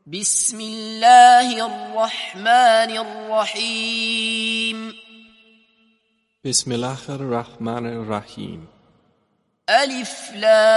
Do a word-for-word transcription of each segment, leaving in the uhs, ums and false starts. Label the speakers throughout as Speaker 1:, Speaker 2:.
Speaker 1: بسم الله الرحمن الرحيم
Speaker 2: بسم الله الرحمن الرحيم
Speaker 1: ألف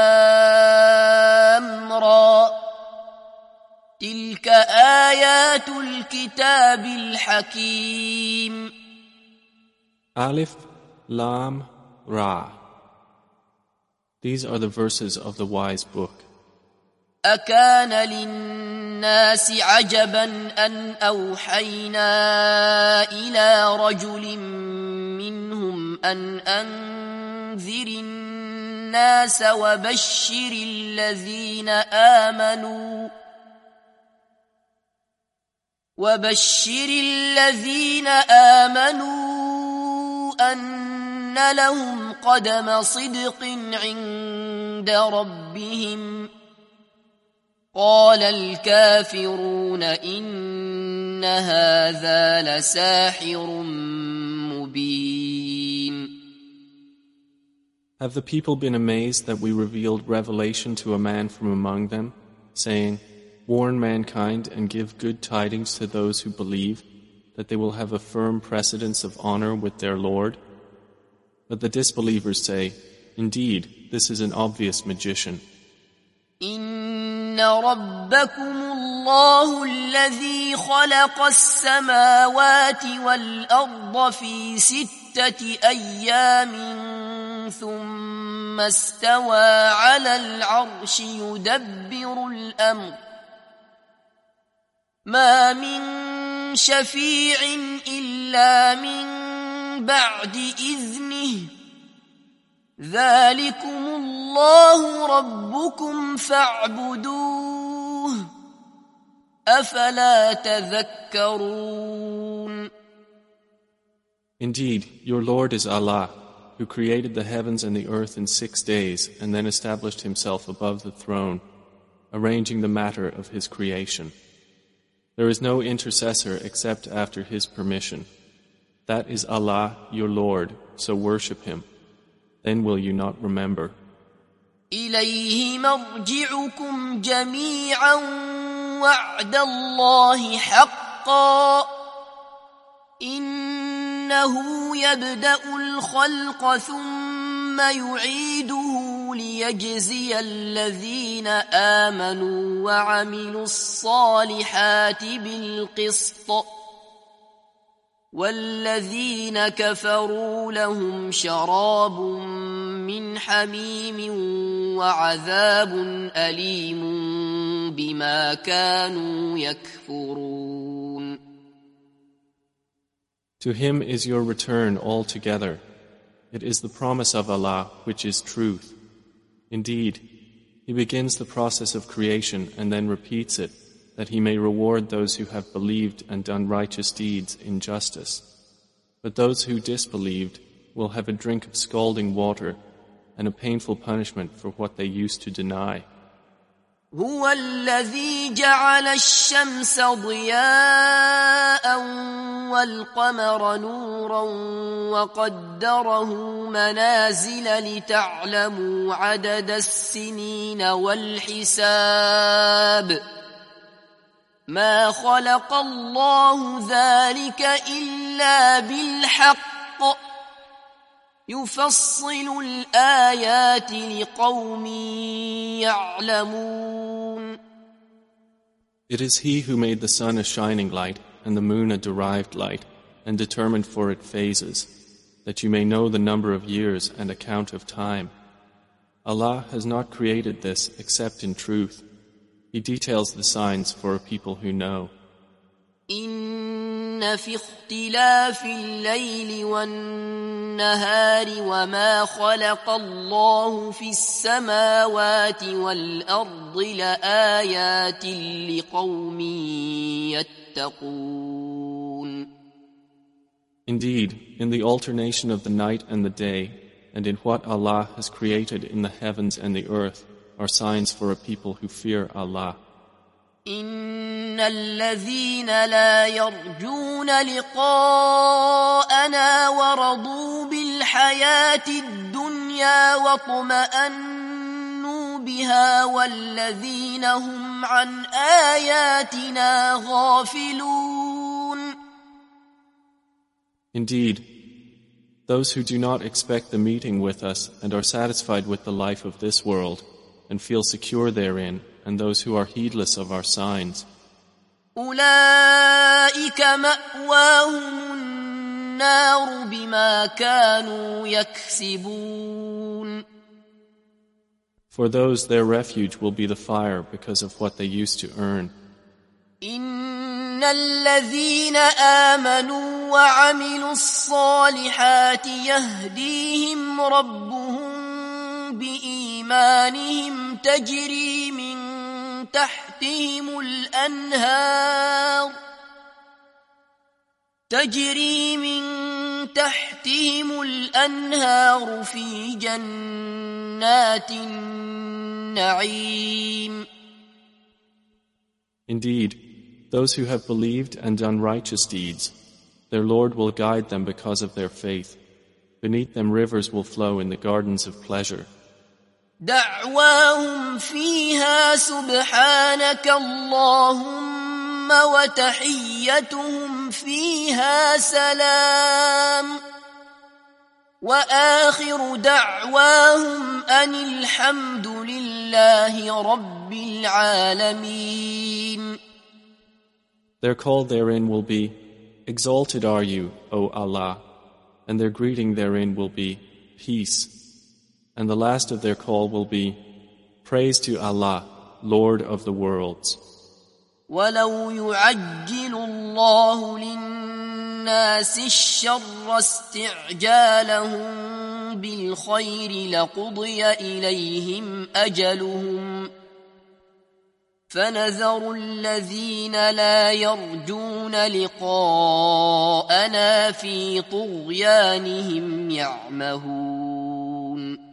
Speaker 1: لام را تلك آيات الكتاب الحكيم
Speaker 2: Alif Lam Ra. These are the verses of the wise book.
Speaker 1: أكان للناس عجبا أن أوحينا إلى رجل منهم أن أنذر الناس وبشر الذين آمنوا وبشر الذين آمنوا أن لهم قدم صدق عند ربهم قال الكافرون إن هذا لساحر مبين.
Speaker 2: Have the people been amazed that we revealed revelation to a man from among them, saying, warn mankind and give good tidings to those who believe, that they will have a firm precedence of honor with their Lord? But the disbelievers say, indeed, this is an obvious magician.
Speaker 1: إن ربكم الله الذي خلق السماوات والأرض في ستة أيام ثم استوى على العرش يدبر الأمر ما من شفيع إلا من بعد إذنه ذلكم الله ربكم فاعبدوه أفلا تذكرون.
Speaker 2: Indeed, your Lord is Allah, who created the heavens and the earth in six days and then established himself above the throne, arranging the matter of his creation. There is no intercessor except after his permission. That is Allah, your Lord, so worship him. Then will you not remember?
Speaker 1: إليه مرجعكم جميعا وعد الله حقا إنه يبدأ الخلق ثم يعيده ليجزي الذين آمنوا وعملوا الصالحات بالقسط والذين كفروا لهم شراب من حميم وعذاب أليم بما كانوا يكفرون.
Speaker 2: To him is your return altogether. It is the promise of Allah which is truth. Indeed, He begins the process of creation and then repeats it, that He may reward those who have believed and done righteous deeds in justice. But those who disbelieved will have a drink of scalding water and a painful punishment for what they used to deny.
Speaker 1: هو الذي جعل الشمس ضياء والقمر نورا وقدره منازل لتعلموا عدد السنين والحساب ما خلق الله ذلك إلا بالحق يفصل الآيات لقوم يعلمون.
Speaker 2: It is He who made the sun a shining light and the moon a derived light and determined for it phases, that you may know the number of years and account of time. Allah has not created this except in truth. He details the signs for a people who know.
Speaker 1: إن في اختلاف الليل والنهار وما خلق الله في السماوات والأرض لآيات لقوم يتقون.
Speaker 2: Indeed, in the alternation of the night and the day, and in what Allah has created in the heavens and the earth, are signs for a people who fear Allah.
Speaker 1: إن الذين لا يرجون لقاءنا ورضوا بالحياة الدنيا واطمأنوا بها والذين هم وهم عن آياتنا غافلون.
Speaker 2: Indeed, those who do not expect the meeting with us and are satisfied with the life of this world and feel secure therein, and those who are heedless of our signs,
Speaker 1: أولئك مأواهم النار بما كانوا يكسبون.
Speaker 2: for those their refuge will be the fire because of what they used to earn.
Speaker 1: إن الذين آمنوا وعملوا الصالحات يهديهم ربهم بإيمانهم تجري من تحتهم الأنهار تجري من تحتهم الأنهار في جنات النعيم.
Speaker 2: Indeed, those who have believed and done righteous deeds, their Lord will guide them because of their faith. Beneath them rivers will flow in the gardens of pleasure.
Speaker 1: دعواهم فيها سبحانك اللهم وتحيتهم فيها سلام وآخر دعواهم أن الحمد لله رب العالمين.
Speaker 2: Their call therein will be, Exalted are you, O Allah, and their greeting therein will be, Peace. And the last of their call will be, Praise to Allah, Lord of the worlds.
Speaker 1: وَلَوْ يُعَجِّلُ اللَّهُ لِلنَّاسِ الشَّرَّ اسْتِعْجَالَهُم بِالْخَيْرِ لَقُضِيَ إِلَيْهِمْ أَجَلُهُمْ فَنَذَرُ الَّذِينَ لَا يَرْجُونَ لِقَاءَنَا فِي طُغْيَانِهِمْ يَعْمَهُونَ.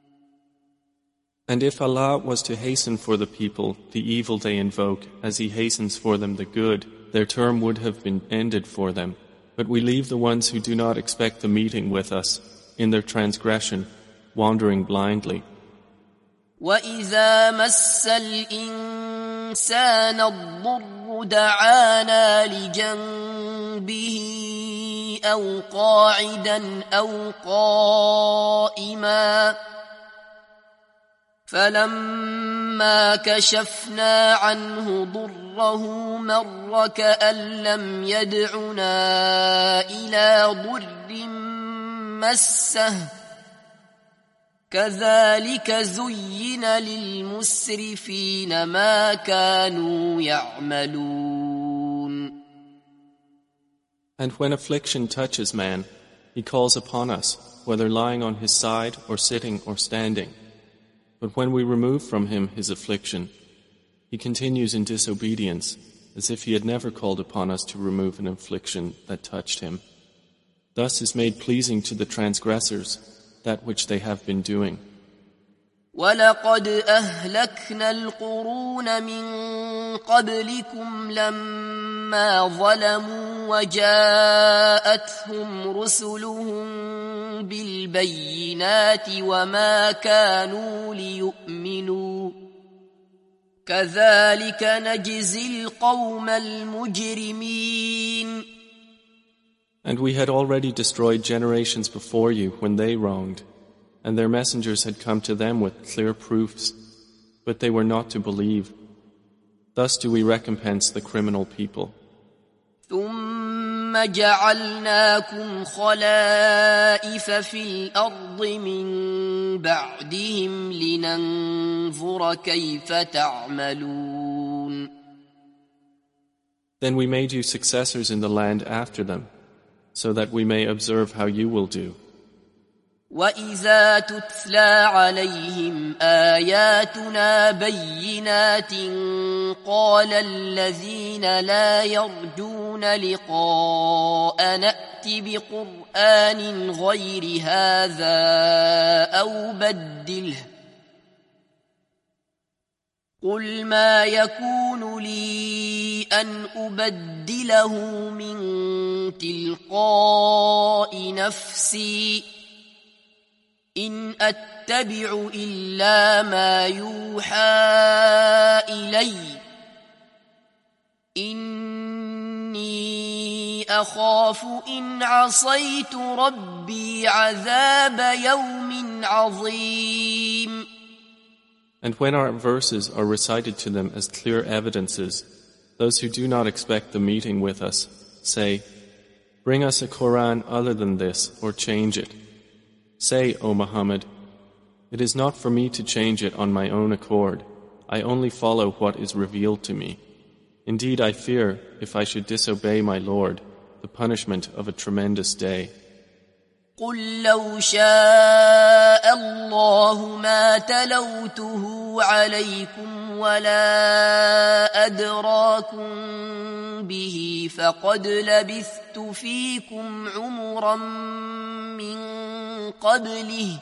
Speaker 2: And if Allah was to hasten for the people the evil they invoke as He hastens for them the good, their term would have been ended for them. But we leave the ones who do not expect the meeting with us in their transgression, wandering blindly.
Speaker 1: وَإِذَا مَسَّ الْإِنسَانَ الضُّرُّ دَعَانَا لِجَنبِهِ أَوْ قَاعِدًا أَوْ قَائِمًا فَلَمَّا كَشَفْنَا عَنْهُ ضُرَّهُ مَرَّ كَأَن لَّمْ يَدْعُنَا إِلَى ضُرٍّ مَّسَّهُ كَذَلِكَ زُيِّنَ لِلْمُسْرِفِينَ مَا كَانُوا يَعْمَلُونَ.
Speaker 2: And when affliction touches man, he calls upon us, whether lying on his side or sitting or standing. But when we remove from him his affliction, he continues in disobedience, as if he had never called upon us to remove an affliction that touched him. Thus is made pleasing to the transgressors that which they have been doing.
Speaker 1: وَلَقَدْ أَهْلَكْنَا الْقُرُونَ مِنْ قَبْلِكُمْ لَمَّا ظَلَمُوا وَجَاءَتْهُمْ رُسُلُهُم بِالْبَيِّنَاتِ وَمَا كَانُوا لِيُؤْمِنُوا كَذَلِكَ نَجْزِي الْقَوْمَ الْمُجْرِمِينَ.
Speaker 2: And we had already destroyed generations before you when they wronged, and their messengers had come to them with clear proofs, but they were not to believe. Thus do we recompense the criminal people.
Speaker 1: ثُمَّ جَعَلْنَاكُمْ خَلَائِفَ فِي الْأَرْضِ مِنْ بَعْدِهِمْ لِنَنْظُرَ كَيْفَ تَعْمَلُونَ.
Speaker 2: Then we made you successors in the land after them, so that we may observe how you will do.
Speaker 1: وَإِذَا تُتْلَى عَلَيْهِمْ آيَاتُنَا بَيِّنَاتٍ قَالَ الَّذِينَ لَا يَرْجُونَ لِقَاءَنَا ائْتِ بِقُرْآنٍ غَيْرِ هَذَا أَوْ بَدِّلْهُ قُلْ مَا يَكُونُ لِي أَنْ أُبَدِّلَهُ مِنْ تِلْقَاءِ نَفْسِي إن أتبع إلا ما يوحى إلي إني أخاف إن عصيت ربي عذاب يوم عظيم.
Speaker 2: And when our verses are recited to them as clear evidences, those who do not expect the meeting with us say, "Bring us a Quran other than this, or change it." Say, O Muhammad, "It is not for me to change it on my own accord. I only follow what is revealed to me. Indeed, I fear, if I should disobey my Lord, the punishment of a tremendous day."
Speaker 1: قل لو شاء الله ما تلوته عليكم ولا أدراكم به فقد لبثت فيكم عمرا من قبله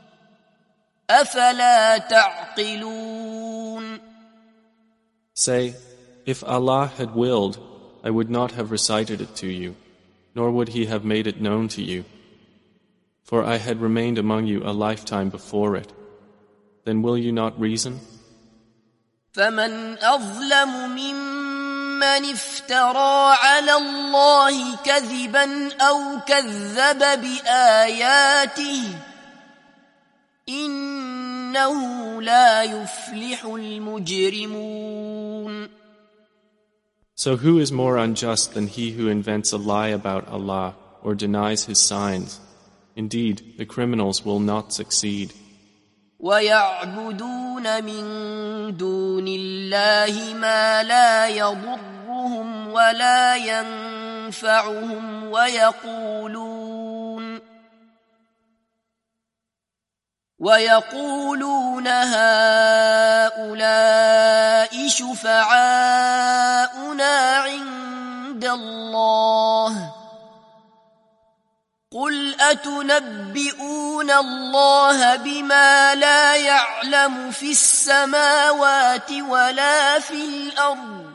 Speaker 1: أفلا تعقلون.
Speaker 2: Say, if Allah had willed, I would not have recited it to you, nor would He have made it known to you. For I had remained among you a lifetime before it. Then will you not reason?
Speaker 1: فمن أظلم ممن افترى على الله كذبا أو كذب بآياته إنه لا يفلح المجرمون.
Speaker 2: So who is more unjust than he who invents a lie about Allah or denies His signs? Indeed, the criminals will not succeed.
Speaker 1: وَيَعْبُدُونَ مِن دُونِ اللَّهِ مَا لَا يَضُرُّهُمْ وَلَا يَنفَعُهُمْ وَيَقُولُونَ وَيَقُولُونَ هَؤُلَاءِ شُفَعَاؤُنَا عِندَ اللَّهِ قل أتنبئون الله بما لا يعلم في السماوات ولا في الأرض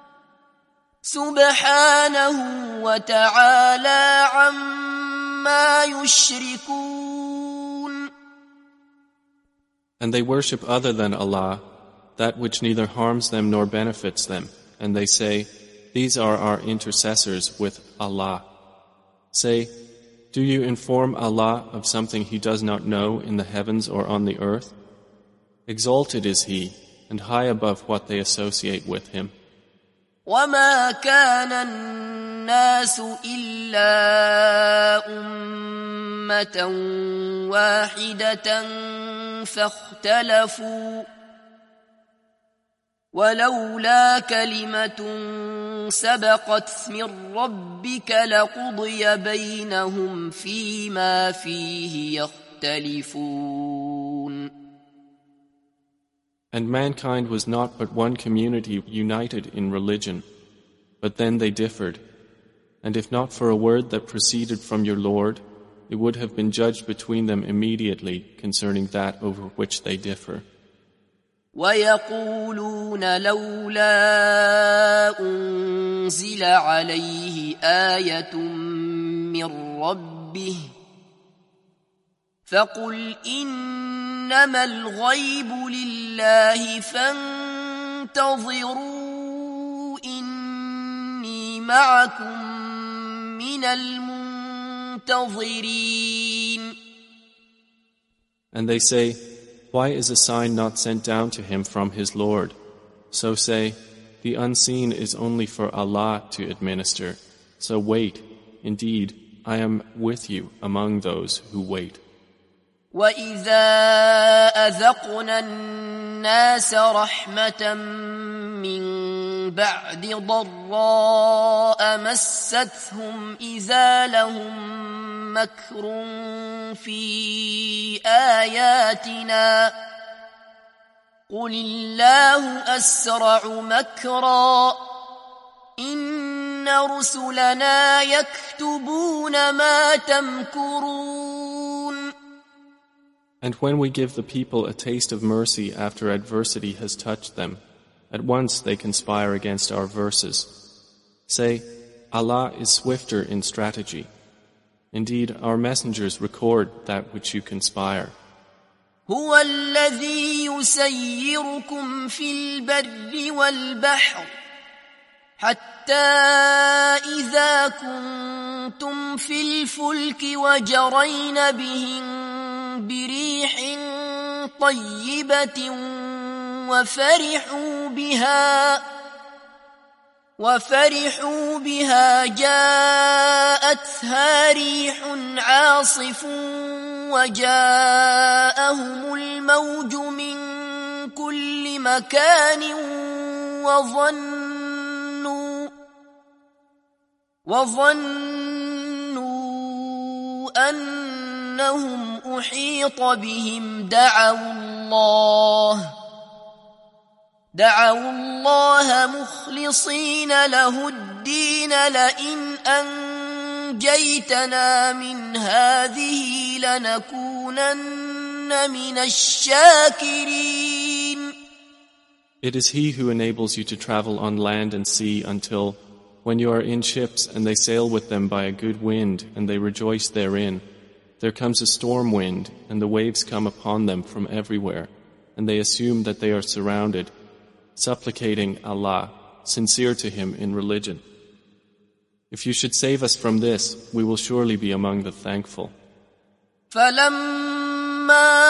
Speaker 1: سبحانه وتعالى عما يشركون.
Speaker 2: And they worship other than Allah, that which neither harms them nor benefits them, and they say, "These are our intercessors with Allah." Say, do you inform Allah of something He does not know in the heavens or on the earth? Exalted is He, and high above what they associate with Him.
Speaker 1: وَمَا كَانَ النَّاسُ إِلَّا أُمَّةً وَاحِدَةً فَاخْتَلَفُوا ولولا كلمة سبقت من ربك لقضي بينهم فيما فيه يختلفون.
Speaker 2: And mankind was not but one community united in religion, but then they differed. And if not for a word that proceeded from your Lord, it would have been judged between them immediately concerning that over which they differ.
Speaker 1: وَيَقُولُونَ لَوْلَا أُنزِلَ عَلَيْهِ آيَةٌ مِّن رَّبِّهِ فَقُلْ إِنَّمَا الْغَيْبُ لِلَّهِ فَانتَظِرُوا إِنِّي مَعَكُم مِّنَ الْمُنتَظِرِينَ.
Speaker 2: And they say, why is a sign not sent down to him from his Lord? So say, the unseen is only for Allah to administer. So wait, indeed, I am with you among those who wait.
Speaker 1: وَإِذَا أَذَقْنَا النَّاسَ رَحْمَةً مِّن بَعْدِ ضَرَّاءَ مَسَّتْهُمْ إِذَا لَهُم مَّكْرٌ فِي آيَاتِنَا قُلِ اللَّهُ أَسْرَعُ مَكْرًا إِنَّ رُسُلَنَا يَكْتُبُونَ مَا تَمْكُرُونَ.
Speaker 2: And when we give the people a taste of mercy after adversity has touched them, at once they conspire against our verses. Say, Allah is swifter in strategy. Indeed, our messengers record that which you conspire.
Speaker 1: هو الذي يسيركم في البر والبحر حتى إذا كنتم في الفلك وجرين بهم بريح طيبة وفرحوا بها وفرحوا بها جاءتها ريح عاصف وجاءهم الموج من كل مكان وظنوا وظنوا أنهم أحيط بهم دعوا الله دعوا الله مخلصين له الدين لئن أنجيتنا من هذه لنكونن من الشاكرين.
Speaker 2: It is He who enables you to travel on land and sea until, when you are in ships and they sail with them by a good wind and they rejoice therein, there comes a storm wind and the waves come upon them from everywhere, and they assume that they are surrounded, supplicating Allah, sincere to Him in religion. If you should save us from this, we will surely be among the thankful.
Speaker 1: فَلَمَّا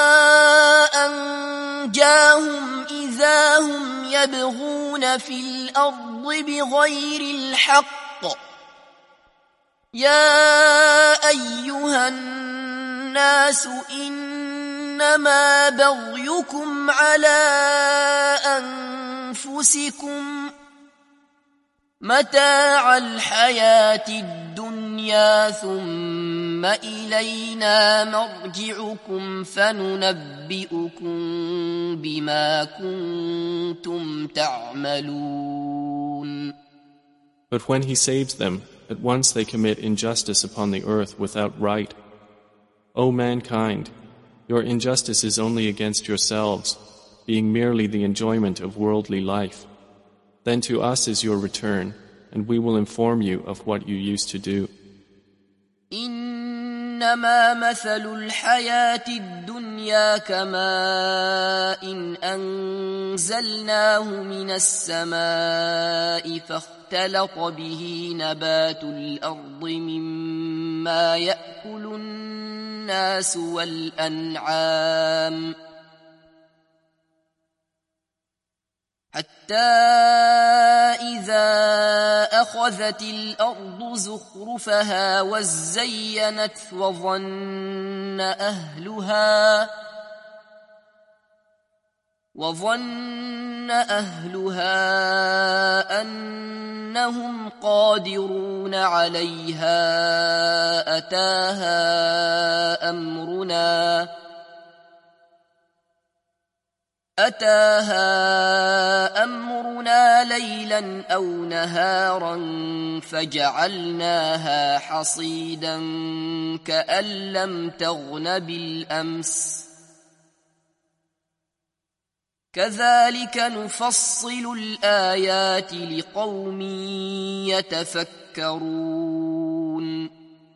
Speaker 1: أَنْجَاهُمْ إِذَا هُمْ يَبْغُونَ فِي الْأَرْضِ بِغَيْرِ الْحَقِّ يَا أَيُّهَا النَّاسُ إِنَّمَا بَغْيُكُمْ عَلَى أنفسكم متاع الحياة الدنيا ثم إلينا مرجعكم فننبئكم بما كنتم تعملون.
Speaker 2: But when He saves them, at once they commit injustice upon the earth without right. O mankind, your injustice is only against yourselves, being merely the enjoyment of worldly life. Then to us is your return, and we will inform you of what you used to do.
Speaker 1: إنما مثل الحياة الدنيا كماء إن أنزلناه من السماء فاختلط به نبات الأرض مما يأكل الناس والأنعام حتى إذا أخذت الأرض زخرفها وزينت وظن أهلها وظن أهلها أنهم قادرون عليها أتاها أمرنا أتاها أمرنا ليلا أو نهارا فجعلناها حصيدا كأن لم تغن بالأمس كذلك نفصل الآيات لقوم يتفكرون.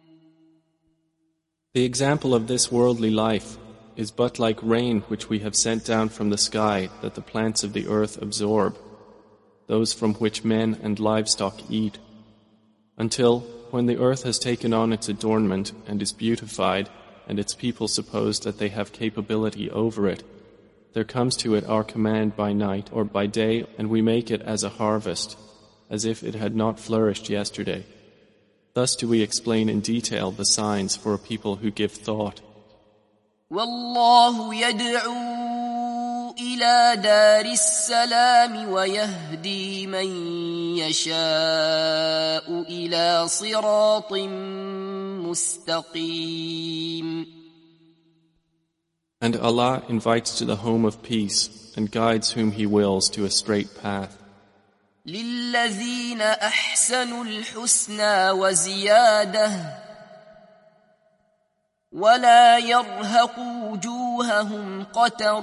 Speaker 2: The example of this worldly life is but like rain which we have sent down from the sky that the plants of the earth absorb, those from which men and livestock eat, until, when the earth has taken on its adornment and is beautified, and its people suppose that they have capability over it, there comes to it our command by night or by day, and we make it as a harvest, as if it had not flourished yesterday. Thus do we explain in detail the signs for a people who give thought.
Speaker 1: والله يدعو إلى دار السلام ويهدي من يشاء إلى صراط مستقيم.
Speaker 2: And Allah invites to the home of peace and guides whom He wills to a straight path.
Speaker 1: للذين أحسنوا الحسنى وزيادة ولا يرهق وجوههم قتر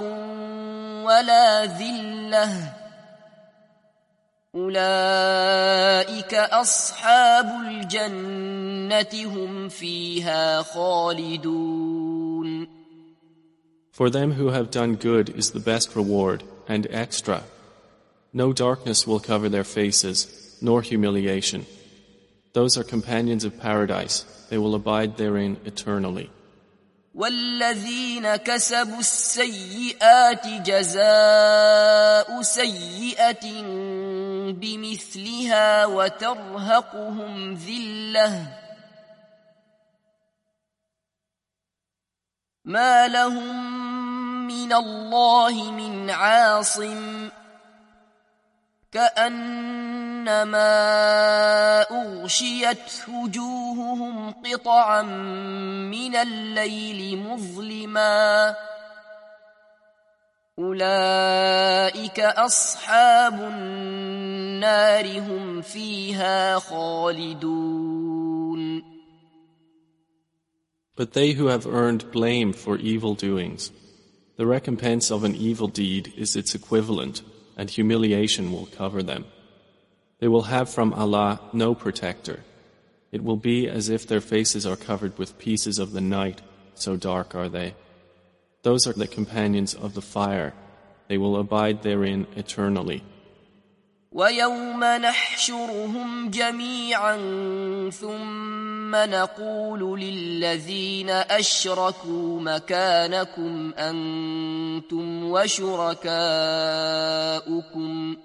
Speaker 1: ولا ذلة أولئك أولئك أصحاب الجنة هم فيها خالدون.
Speaker 2: For them who have done good is the best reward, and extra. No darkness will cover their faces, nor humiliation. Those are companions of paradise. They will abide therein eternally.
Speaker 1: والذين كسبوا السيئات جزاء سيئة بمثلها وترهقهم ذلة ما لهم من الله من عاصم كأنما أغشيت وجوههم قطعا من الليل مظلما أولئك أصحاب النار هم فيها خالدون.
Speaker 2: But they who have earned blame for evil doings, the recompense of an evil deed is its equivalent, and humiliation will cover them. They will have from Allah no protector. It will be as if their faces are covered with pieces of the night, so dark are they. Those are the companions of the fire. They will abide therein eternally.
Speaker 1: وَيَوْمَ نَحْشُرُهُمْ جَمِيعًا ثُمَّ نَقُولُ لِلَّذِينَ أَشْرَكُوا مَكَانَكُمْ أَنْتُمْ وَشُرَكَاؤُكُمْ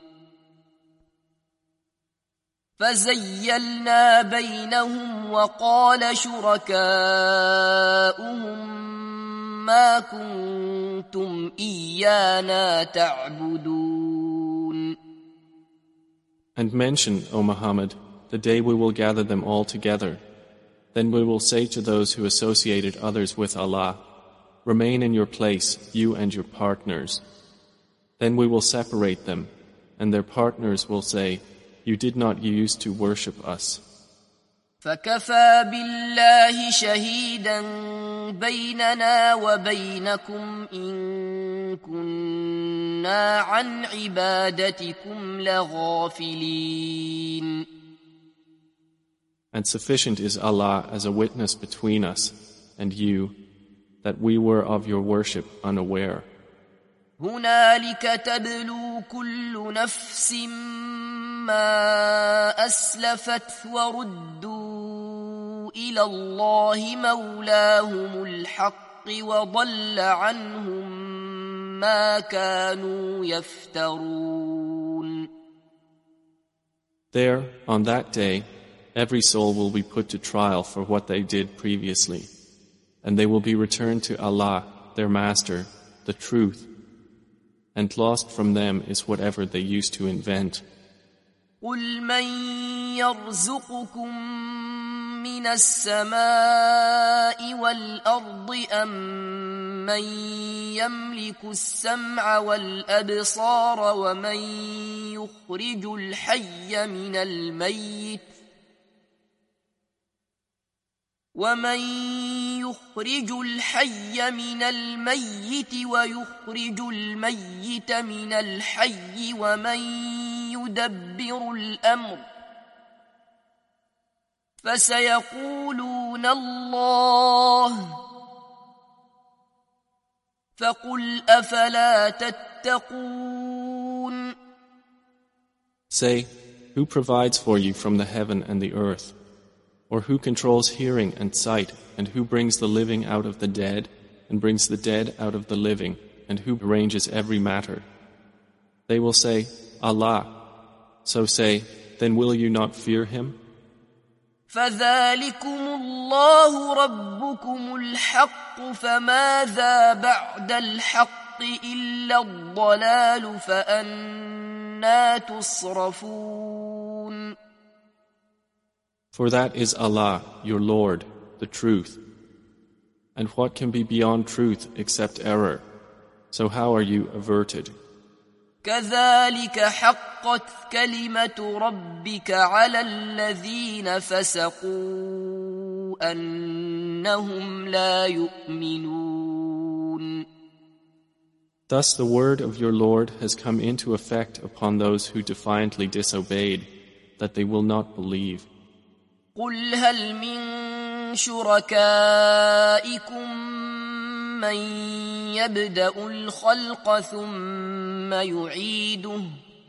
Speaker 1: فَزَيَّلْنَا بَيْنَهُمْ وَقَالَ شُرَكَاؤُهُمْ مَا كُنْتُمْ إِيَّانَا تَعْبُدُونَ.
Speaker 2: And mention, O Muhammad, the day we will gather them all together. Then we will say to those who associated others with Allah, remain in your place, you and your partners. Then we will separate them, and their partners will say, you did not use to worship us.
Speaker 1: فَكَفَى بِاللَّهِ شَهِيدًا بَيْنَنَا وَبَيْنَكُمْ إِن كُنَّا عَنْ عِبَادَتِكُمْ لَغَافِلِينَ.
Speaker 2: And sufficient is Allah as a witness between us and you that we were of your worship unaware.
Speaker 1: هُنَالِكَ تَبْلُو كُلُّ نَفْسٍ مَا أَسْلَفَتْ وَرُدُّوا إِلَى اللَّهِ مَوْلَاهُمُ الْحَقِّ وَضَلَّ عَنْهُمْ مَا كَانُوا يَفْتَرُونَ.
Speaker 2: There, on that day, every soul will be put to trial for what they did previously, and they will be returned to Allah, their Master, the truth, and lost from them is whatever they used to invent.
Speaker 1: قُلْ مَنْ يَرْزُقُكُمْ مِنَ السَّمَاءِ وَالْأَرْضِ أَمَّن مَّن يَمْلِكُ السَّمْعَ وَالْأَبْصَارَ وَمَن يُخْرِجُ الْحَيَّ مِنَ الْمَيِّتِ وَمَن يُخْرِجُ الْحَيَّ مِنَ الْمَيِّتِ وَيُخْرِجُ الْمَيِّتَ مِنَ الْحَيِّ وَمَن يُدَبِّرُ الْأَمْرَ فَسَيَقُولُونَ اللَّهُ فَقُلْ أَفَلَا تَتَّقُونَ.
Speaker 2: Say, who provides for you from the heaven and the earth? Or who controls hearing and sight, and who brings the living out of the dead, and brings the dead out of the living, and who arranges every matter? They will say, Allah. So say, then will you not fear Him?
Speaker 1: فَذَلِكُمُ اللَّهُ رَبُّكُمُ الْحَقُّ فَمَاذَا بَعْدَ الْحَقِّ إِلَّا الضَّلَالُ فَأَنَّى تُصْرَفُونَ.
Speaker 2: For that is Allah, your Lord, the truth. And what can be beyond truth except error? So how are you averted?
Speaker 1: كَذَلِكَ حَقَّتْ كَلِمَةُ رَبِّكَ عَلَى الَّذِينَ فَسَقُوا أَنَّهُمْ لَا يُؤْمِنُونَ.
Speaker 2: Thus the word of your Lord has come into effect upon those who defiantly disobeyed, that they will not believe.
Speaker 1: قل هل من شركائكم من يبدأ الخلق ثم يعيده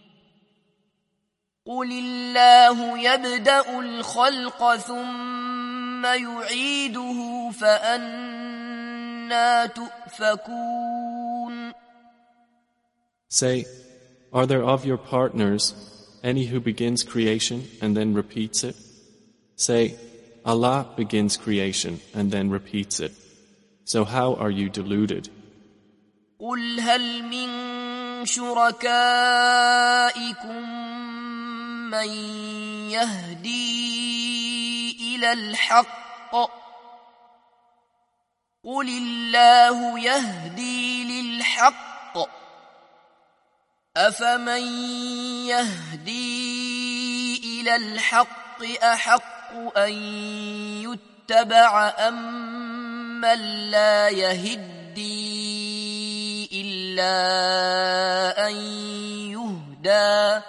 Speaker 1: قل الله يبدأ الخلق ثم يعيده فأنى تؤفكون.
Speaker 2: Say, are there of your partners any who begins creation and then repeats it? Say, Allah begins creation and then repeats it. So how are you deluded?
Speaker 1: قل هل من شركائكم من يهدي إلى الحق قل الله يهدي للحق أفمن يهدي إلى الحق أحق أن يتبع أم من لا يهدي إلا أن يهدى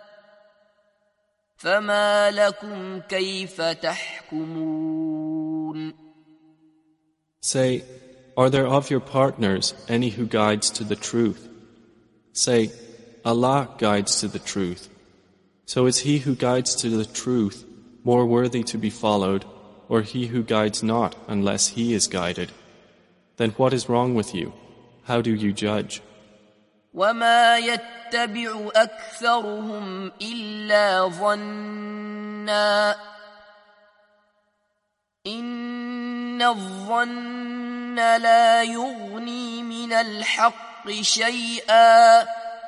Speaker 1: فما لكم كيف تحكمون.
Speaker 2: Say, are there of your partners any who guides to the truth? Say, Allah guides to the truth. So is he who guides to the truth more worthy to be followed, or he who guides not unless he is guided? Then what is wrong with you? How do you judge?
Speaker 1: وما يتبع أكثرهم إلا ظنا إن الظن لا يغني من الحق شيئا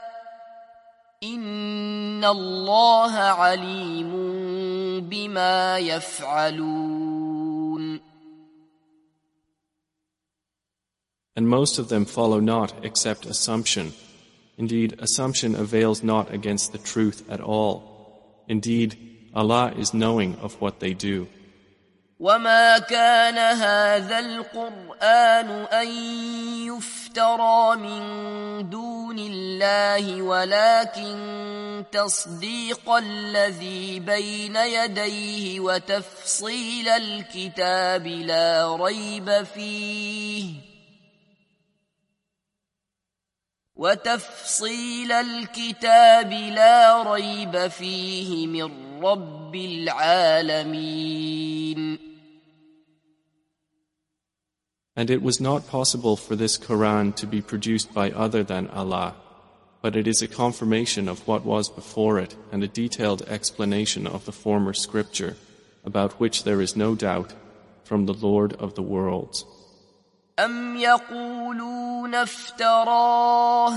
Speaker 1: إن الله عليم بما يفعلون.
Speaker 2: And most of them follow not except assumption. Indeed, assumption avails not against the truth at all. Indeed, Allah is knowing of what they do.
Speaker 1: وما كان هذا القرآن أن يفترى من دون الله ولكن تصديق الذي بين يديه وتفصيل الكتاب لا ريب فيه وتفصيل الكتاب لا ريب فيه من رب العالمين.
Speaker 2: And it was not possible for this Quran to be produced by other than Allah, but it is a confirmation of what was before it and a detailed explanation of the former scripture, about which there is no doubt, from the Lord of the worlds.
Speaker 1: أم يقولون افتراه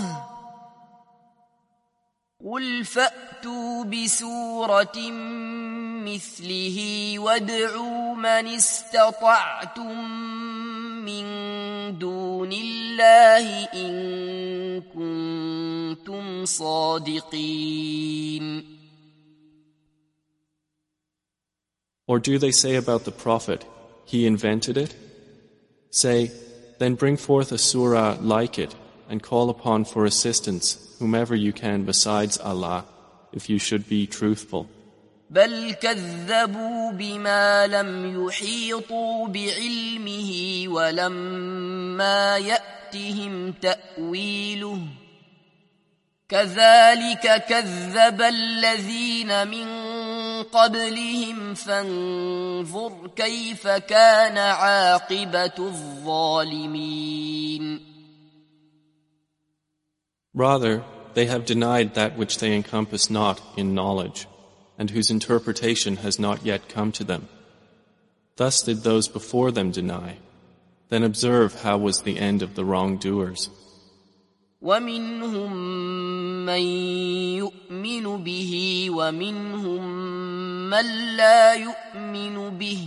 Speaker 1: قل فأتوا بسورة مثله وادعوا من استطعتم من دون الله إن كنتم صادقين.
Speaker 2: Or do they say about the Prophet, he invented it? Say, then bring forth a surah like it and call upon for assistance whomever you can besides Allah, if you should be truthful.
Speaker 1: بل كذبوا بما لم يحيطوا بعلمه ولما يأتهم تأويله كذلك كذب الذين من قبلهم فانظر كيف كان عاقبة الظالمين.
Speaker 2: Rather, they have denied that which they encompass not in knowledge, and whose interpretation has not yet come to them. Thus did those before them deny. Then observe how was the end of the wrongdoers.
Speaker 1: وَمِنْهُمْ مَنْ يُؤْمِنُ بِهِ وَمِنْهُمْ مَنْ لَا يُؤْمِنُ بِهِ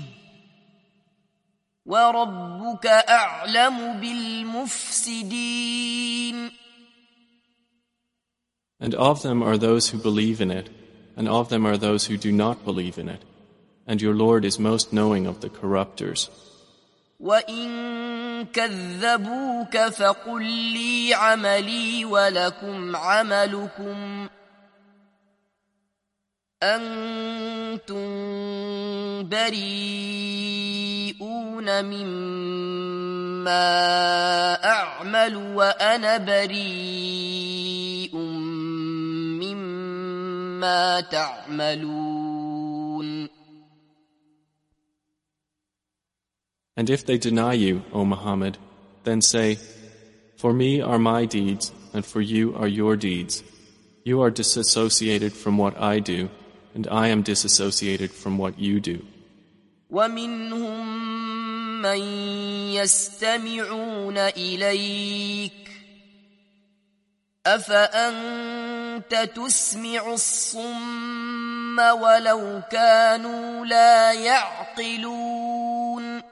Speaker 1: وَرَبُّكَ أَعْلَمُ بِالْمُفْسِدِينَ.
Speaker 2: And of them are those who believe in it, and of them are those who do not believe in it, and your Lord is most knowing of the corrupters.
Speaker 1: وَإِن كَذَّبُوكَ فَقُل لِّي عَمَلِي وَلَكُمْ عَمَلُكُمْ أنتم بريئون مما أعمل وأنا بريء مما تعملون.
Speaker 2: And if they deny you, O Muhammad, then say, For me are my deeds, and for you are your deeds. You are disassociated from what I do, and I am disassociated from what you do.
Speaker 1: ومنهم من يستمعون إليك أفأنت تسمع الصم ولو كانوا لا يعقلون.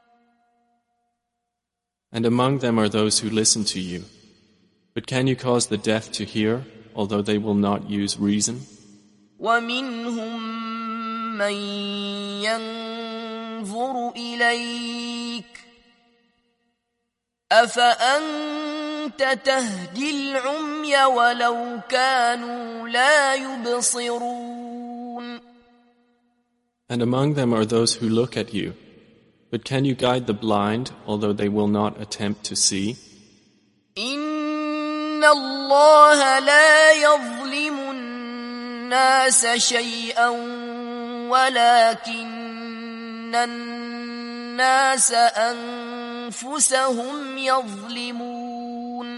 Speaker 2: And among them are those who listen to you. But can you cause the deaf to hear, although they will not use reason?
Speaker 1: ومنهم من ينظر إليك أفأنت تهدي العمي ولو كانوا لا يبصرون.
Speaker 2: And among them are those who look at you. But can you guide the blind, although they will not attempt to see?
Speaker 1: إن الله لا يظلم الناس شيئا ولكن الناس أنفسهم يظلمون.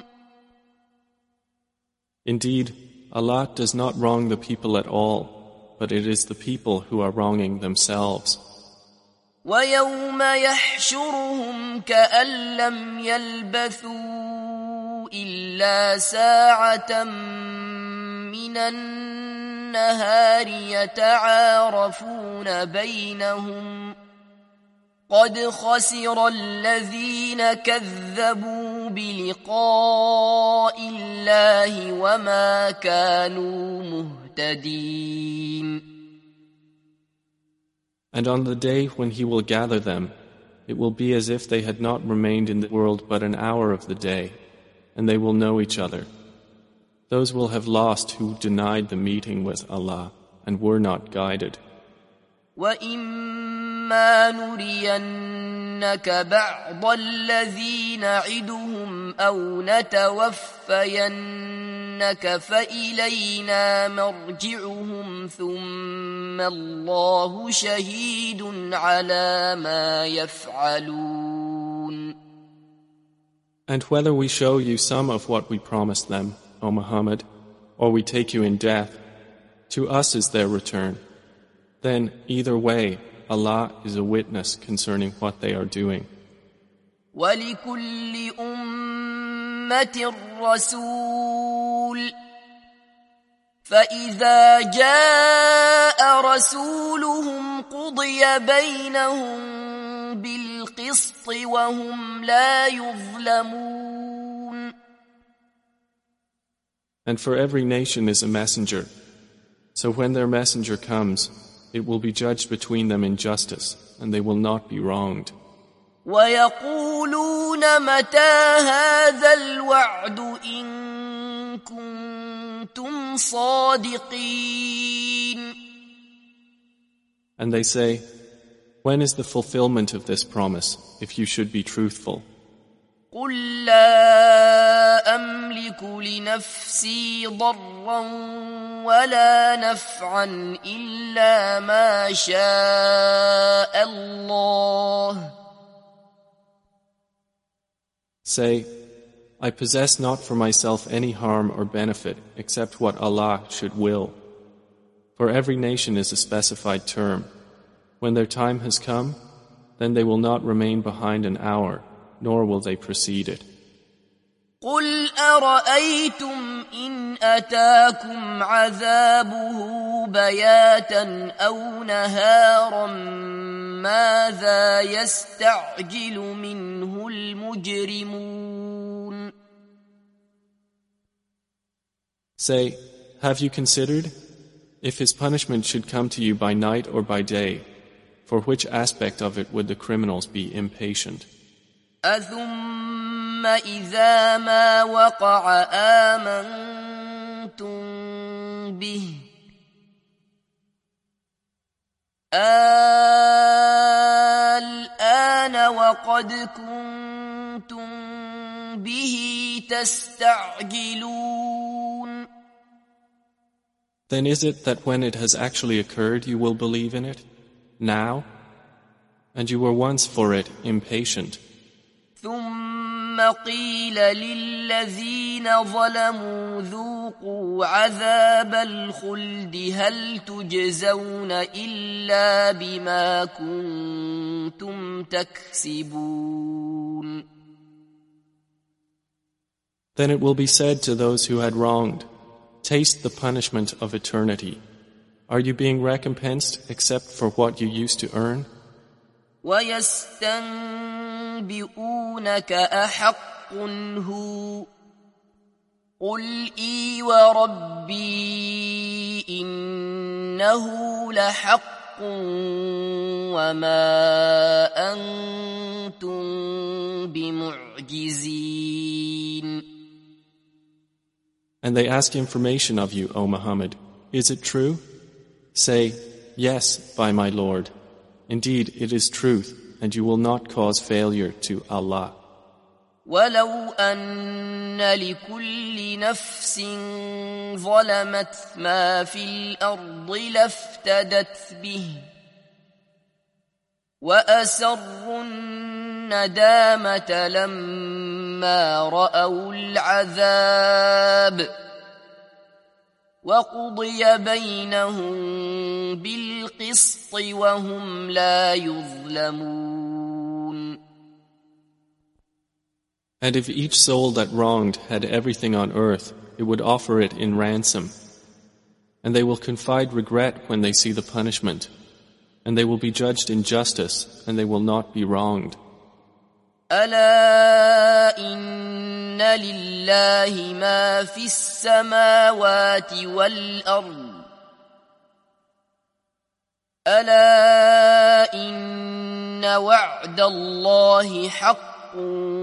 Speaker 2: Indeed, Allah does not wrong the people at all, but it is the people who are wronging themselves.
Speaker 1: ويوم يحشرهم كأن لم يلبثوا إلا ساعة من النهار يتعارفون بينهم قد خسر الذين كذبوا بلقاء الله وما كانوا مهتدين.
Speaker 2: And on the day when He will gather them, it will be as if they had not remained in the world but an hour of the day, and they will know each other. Those will have lost who denied the meeting with Allah and were not guided.
Speaker 1: وَإِمَّا نُرِيَنَّكَ بَعْضَ الَّذِي نَعِدُهُمْ أَوْ نَتَوَفَّيَنَّكَ فَإِلَيْنَا مَرْجِعُهُمْ ثُمَّ اللَّهُ شَهِيدٌ عَلَى مَا يَفْعَلُونَ.
Speaker 2: And whether we show you some of what we promised them, O Muhammad, or we take you in death, to us is their return. Then, either way, Allah is a witness concerning what they are doing.
Speaker 1: وَلِكُلِّ أُمَّةٍ رَسُولٌ فَإِذَا جَاءَ رَسُولُهُمْ قُضِيَ بَيْنَهُم بِالْقِسْطِ وَهُمْ لَا يُظْلَمُونَ.
Speaker 2: And for every nation is a messenger. So when their messenger comes, it will be judged between them in justice, and they will not be wronged.
Speaker 1: وَيَقُولُونَ مَتَى هَذَا الْوَعْدُ إِن كُنتُمْ صَادِقِينَ.
Speaker 2: And they say, When is the fulfillment of this promise, if you should be truthful?
Speaker 1: قُل لَّا أَمْلِكُ لِنَفْسِي ضَرًّا وَلَا نَفْعًا إِلَّا مَا شَاءَ اللَّهُ.
Speaker 2: Say, I possess not for myself any harm or benefit except what Allah should will. For every nation is a specified term. When their time has come, then they will not remain behind an hour, nor will they precede it.
Speaker 1: قُلْ أَرَأَيْتُمْ إِنْ أَتَاكُمْ عَذَابُهُ بَيَاتًا أَوْ نَهَارًا مَاذَا يَسْتَعْجِلُ مِنْهُ الْمُجْرِمُونَ.
Speaker 2: Say, have you considered, if His punishment should come to you by night or by day, for which aspect of it would the criminals be impatient?
Speaker 1: أَثُمَّ إِذَا مَا وَقَعَ آمَنْتُمْ بِهِ الآن وقد كنتم به تستعجلون.
Speaker 2: Then is it that when it has actually occurred you will believe in it? Now? And you were once for it impatient.
Speaker 1: ثم قيل للذين ظلموا ذوقوا عذاب الخلد هل تجزون إلا بما كنتم تكسبون.
Speaker 2: Then it will be said to those who had wronged, taste the punishment of eternity. Are you being recompensed except for what you used to earn?
Speaker 1: وَيَسْتَنبِئُونَكَ أَحَقٌّ هُوَ قُلْ إِي وَرَبِّي إِنَّهُ لَحَقٌّ وَمَا أَنْتُمْ بِمُعْجِزِينَ.
Speaker 2: And they ask information of you, O Muhammad. Is it true? Say, yes, by my Lord. Indeed, it is truth, and you will not cause failure to Allah.
Speaker 1: وَلَوْ أَنَّ لِكُلِّ نَفْسٍ ظَلَمَتْ مَا فِي الْأَرْضِ لَافْتَدَتْ بِهِ وَأَسَرُّوا النَّدَامَةَ لَمَّا رَأَوُا الْعَذَابَ وَقُضِيَ بَيْنَهُم بِالْقِسْطِ وَهُمْ لَا يُظْلَمُونَ.
Speaker 2: And if each soul that wronged had everything on earth, it would offer it in ransom. And they will confide regret when they see the punishment. And they will be judged in justice, and they will not be wronged.
Speaker 1: ألا إن لله ما في السماوات والأرض ألا إن وعد الله حق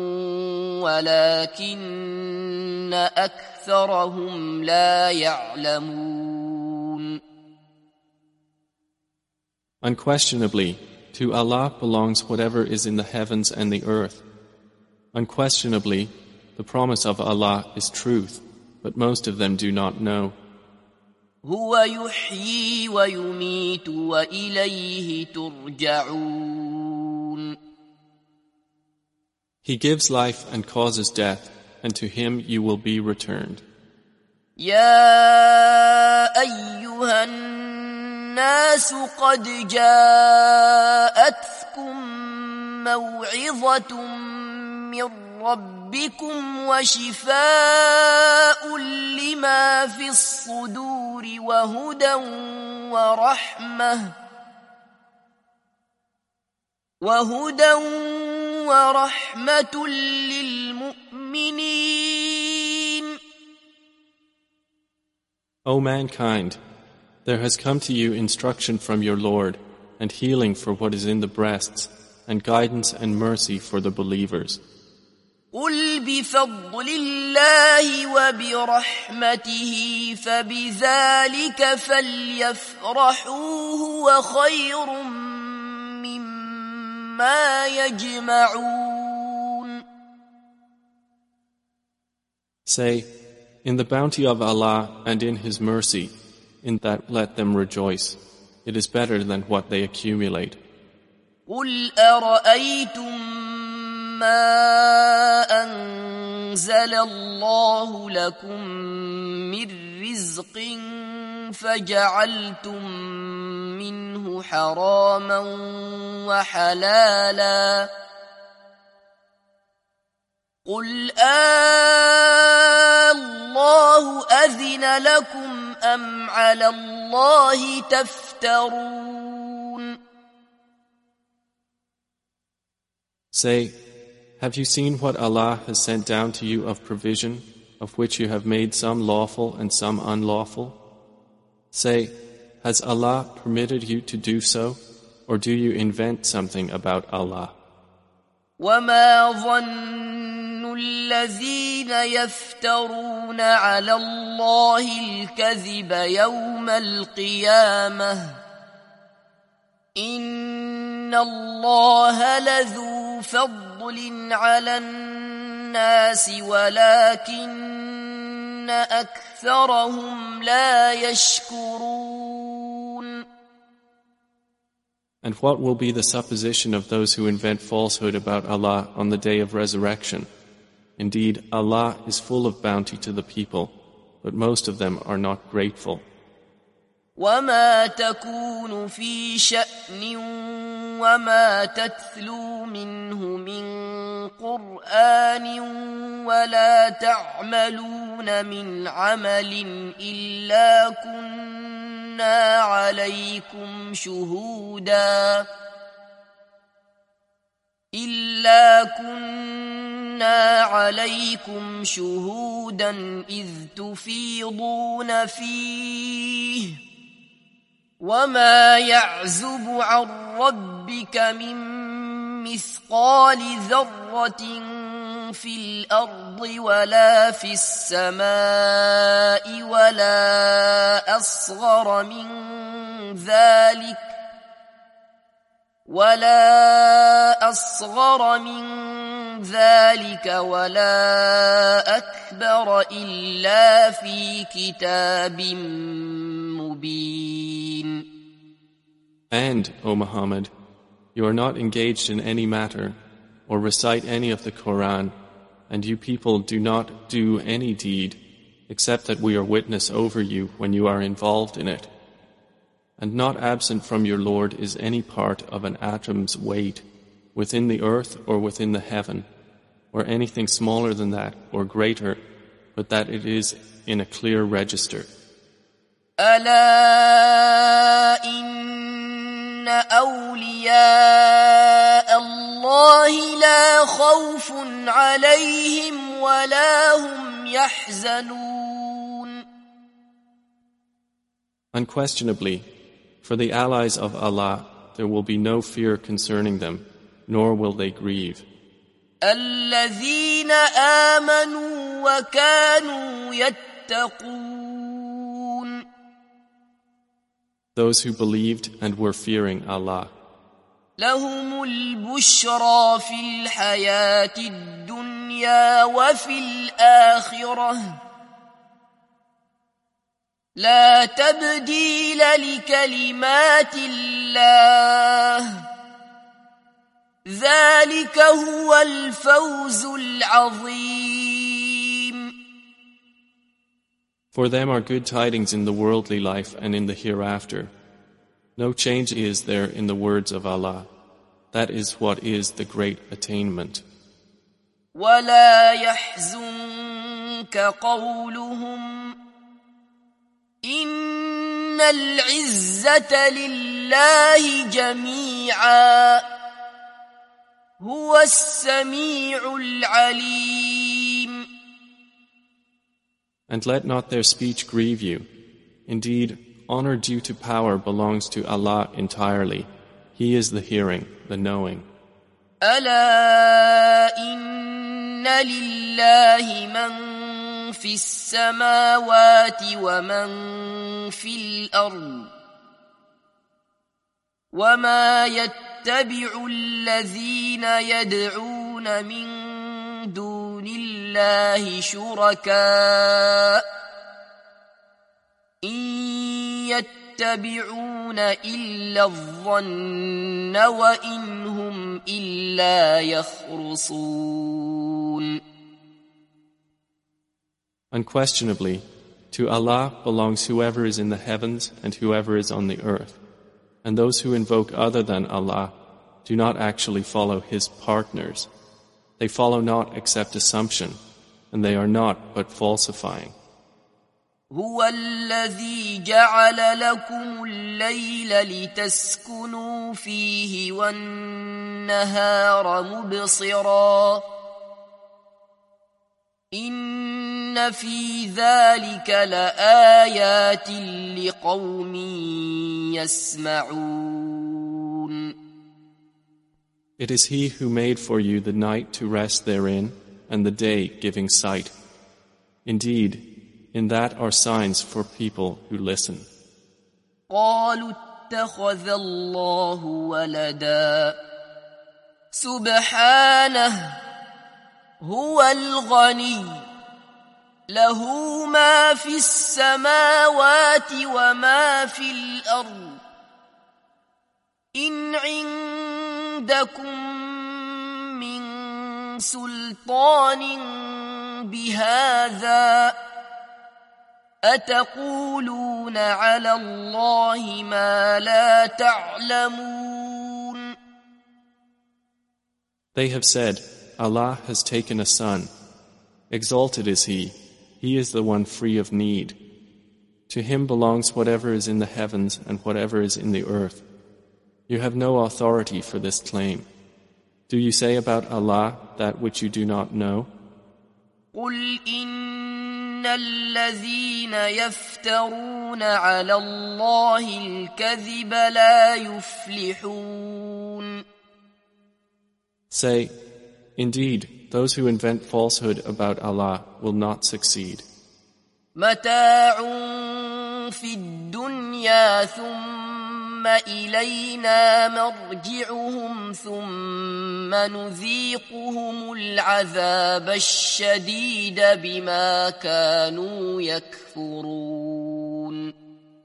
Speaker 1: ولكن أكثرهم لا يعلمون.
Speaker 2: Unquestionably, to Allah belongs whatever is in the heavens and the earth. Unquestionably, the promise of Allah is truth, but most of them do not know.
Speaker 1: هو يحيي ويميت وإليه ترجعون.
Speaker 2: He gives life and causes death, and to Him you will be returned.
Speaker 1: يا أيها الناس قد جاءتكم موعظة من ربكم وشفاء لما في الصدور وهدى ورحمة وهدى ورحمة للمؤمنين.
Speaker 2: O mankind, there has come to you instruction from your Lord, and healing for what is in the breasts, and guidance and mercy for the believers.
Speaker 1: قل بفضل الله وبرحمته فبذلك فليفرحوا هو خير مما يجمعون.
Speaker 2: Say, in the bounty of Allah and in His mercy, in that let them rejoice. It is better than what they accumulate.
Speaker 1: قل أرأيتم ما أنزل الله لكم من رزق فجعلتم منه حراما وحلالا قل الله أذن لكم أم على الله تفترون.
Speaker 2: Say, have you seen what Allah has sent down to you of provision, of which you have made some lawful and some unlawful? Say, has Allah permitted you to do so, or do you invent something about Allah?
Speaker 1: وما ظن الذين يفترون على الله الكذب يوم القيامة إن الله لذو فضل على الناس ولكن أكثرهم لا يشكرون.
Speaker 2: And what will be the supposition of those who invent falsehood about Allah on the day of resurrection? Indeed, Allah is full of bounty to the people, but most of them are not grateful.
Speaker 1: وما تكون في شأن وما تتلو منه من قرآن ولا تعملون من عمل إلا كنا عليكم شهودا إلا كنا عليكم شهودا إذ تفيضون فيه وما يعزب عن ربك من مثقال ذرة في الأرض ولا في السماء ولا أصغر من ذلك ولا أصغر من ذلك ولا أكبر إلا في كتاب مبين.
Speaker 2: And, O Muhammad, you are not engaged in any matter or recite any of the Quran, and you people do not do any deed except that we are witness over you when you are involved in it. And not absent from your Lord is any part of an atom's weight within the earth or within the heaven, or anything smaller than that or greater, but that it is in a clear register.
Speaker 1: ألا إن أولياء الله لا خوف عليهم ولا هم يحزنون.
Speaker 2: Unquestionably, for the allies of Allah, there will be no fear concerning them, nor will they grieve.
Speaker 1: الذين آمنوا وكانوا يتقون.
Speaker 2: Those who believed and were fearing Allah.
Speaker 1: لهم البشرى في الحياة الدنيا وفي الآخرة لا تبديل لكلمات الله ذلك هو الفوز العظيم.
Speaker 2: For them are good tidings in the worldly life and in the hereafter. No change is there in the words of Allah. That is what is the great attainment.
Speaker 1: ولا يحزنك قولهم إن العزة لله جميعا هو السميع العليم.
Speaker 2: And let not their speech grieve you. Indeed, honor due to power belongs to Allah entirely. He is the hearing, the knowing.
Speaker 1: ألا إن لله من في السماوات ومن في الأرض وما يتبع الذين يدعون من دون الله شركاء إن يتبعون إلا الظن وإن هم إلا يخرصون.
Speaker 2: Unquestionably, to Allah belongs whoever is in the heavens and whoever is on the earth. And those who invoke other than Allah do not actually follow His partners. They follow not except assumption, and they are not but falsifying.
Speaker 1: هو الذي جعل لكم الليل لتسكنوا فيه والنهار مبصرا إن في ذلك لآيات لقوم يسمعون.
Speaker 2: It is He who made for you the night to rest therein and the day giving sight. Indeed, in that are signs for people who listen.
Speaker 1: قالوا اتخذ الله ولدا سبحانه هو الغني له ما في السماوات وما في الأرض إن عندكم من سلطان بهذا أتقولون على الله ما لا تعلمون.
Speaker 2: They have said, Allah has taken a son. Exalted is He. He is the one free of need. To Him belongs whatever is in the heavens and whatever is in the earth. You have no authority for this claim. Do you say about Allah that which you do not know?
Speaker 1: قل إن الذين يفترون على الله الكذب لا يفلحون.
Speaker 2: Say, indeed, those who invent falsehood about Allah will not succeed.
Speaker 1: متاع في الدنيا ثم إلينا مرجعهم ثم نذيقهم العذاب الشديد بما كانوا يكفرون.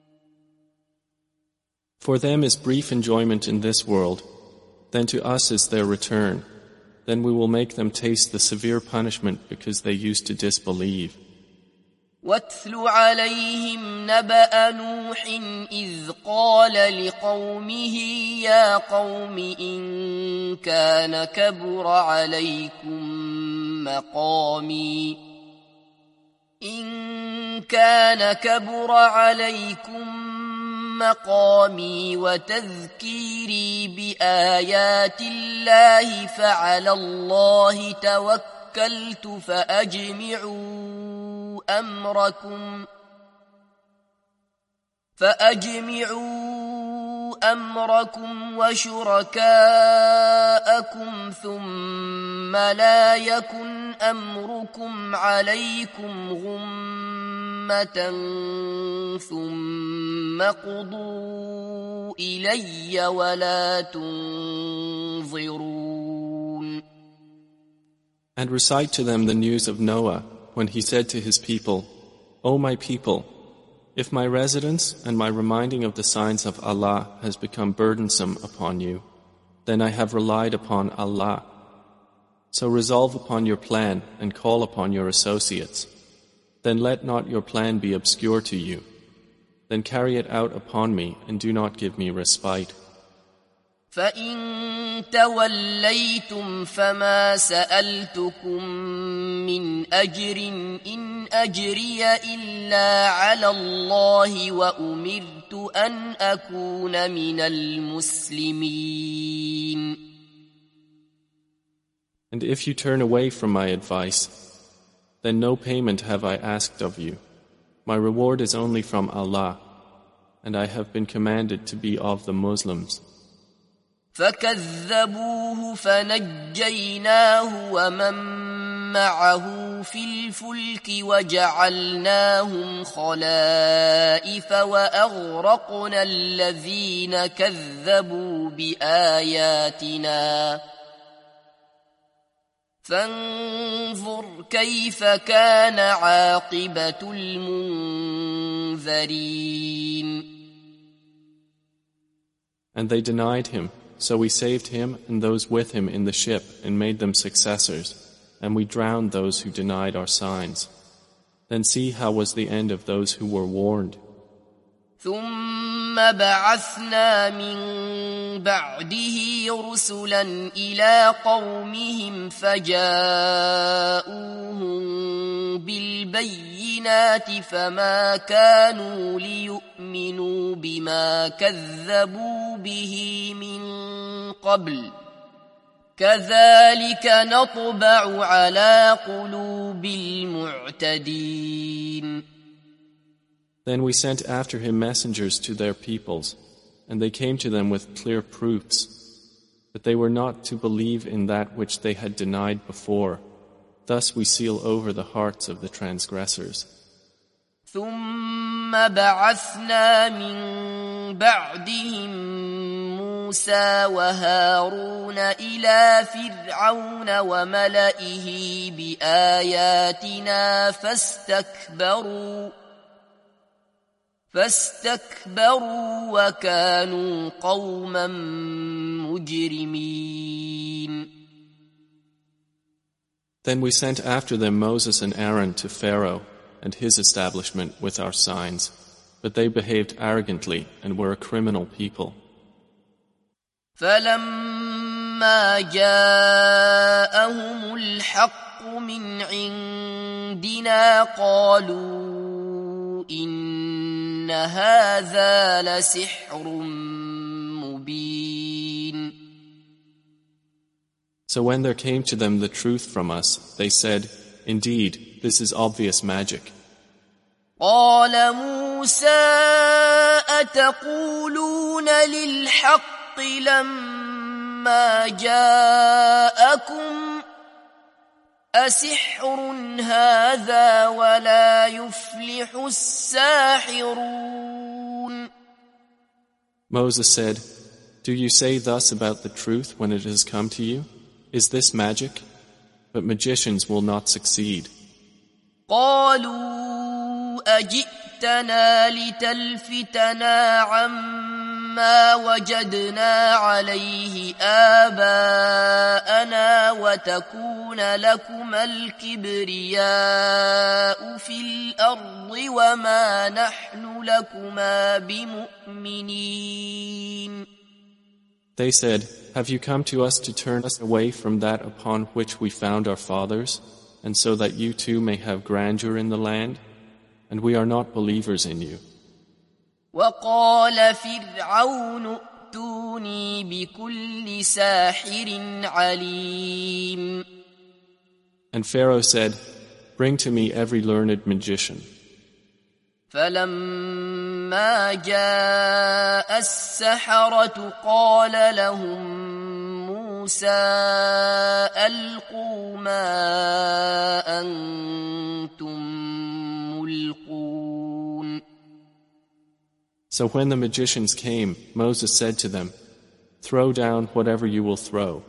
Speaker 2: For them is brief enjoyment in this world, then to us is their return. Then we will make them taste the severe punishment because they used to disbelieve.
Speaker 1: واتل عليهم نبأ نوح إذ قال لقومه يا قوم إن كان كبر عليكم مقامي إن كان كبر عليكم مقامي وتذكيري بآيات الله فعلى الله توكلت فأجمعوا أمركم فأجمعوا أمركم وشركاءكم ثم لا يكن أمركم عليكم غمة ثم قضوا إلي ولا تنظرون.
Speaker 2: And recite to them the news of Noah when he said to his people, O my people, if my residence and my reminding of the signs of Allah has become burdensome upon you, then I have relied upon Allah. So resolve upon your plan and call upon your associates. Then let not your plan be obscure to you. Then carry it out upon me and do not give me respite.
Speaker 1: فإن توليتم فما سألتكم من أجر إن أجري إلا على الله وأمرت أن أكون من المسلمين.
Speaker 2: And if you turn away from my advice, then no payment have I asked of you. My reward is only from Allah, and I have been commanded to be of the Muslims.
Speaker 1: فكذبوه فنجيناه ومن معه في الفلك وجعلناهم خلائف وأغرقنا الذين كذبوا بآياتنا فانظر كيف كان عاقبة المنذرين.
Speaker 2: And they denied him. So we saved him and those with him in the ship and made them successors, and we drowned those who denied our signs. Then see how was the end of those who were warned.
Speaker 1: ثم بعثنا من بعده رسلا إلى قومهم فجاءوهم بالبينات فما كانوا ليؤمنوا بما كذبوا به من قبل كذلك نطبع على قلوب المعتدين.
Speaker 2: Then we sent after him messengers to their peoples, and they came to them with clear proofs, but they were not to believe in that which they had denied before. Thus we seal over the hearts of the transgressors.
Speaker 1: ثم بعثنا من بعدهم موسى وهارون إلى فرعون وملئه بآياتنا فاستكبروا فاستكبروا وكانوا قوما مجرمين.
Speaker 2: Then we sent after them Moses and Aaron to Pharaoh and his establishment with our signs, but they behaved arrogantly and were a criminal people.
Speaker 1: فلما جاءهم الحق من عندنا قالوا إن هذا لسحر مبين.
Speaker 2: So when there came to them the truth from us, they said, "Indeed, this is obvious magic."
Speaker 1: قال موسى أتقولون للحق لما جاءكم أسحر هذا ولا يفلح الساحرون.
Speaker 2: Moses said, "Do you say thus about the truth when it has come to you? Is this magic? But magicians will not succeed."
Speaker 1: قالوا أجئتنا لتلفتنا عما وجدنا عليه آباءنا وتكون لكما الكبرياء في الأرض وما نحن لكما بمؤمنين.
Speaker 2: They said, "Have you come to us to turn us away from that upon which we found our fathers, and so that you too may have grandeur in the land? And we are not believers in you."
Speaker 1: وقال فرعون ائتوني بكل ساحر عليم.
Speaker 2: And Pharaoh said, "Bring to me every learned magician."
Speaker 1: فلما جاء السحرة قال لهم موسى ألقوا ما أنتم ملقون.
Speaker 2: So when the magicians came, Moses said to them, "Throw down whatever you will throw."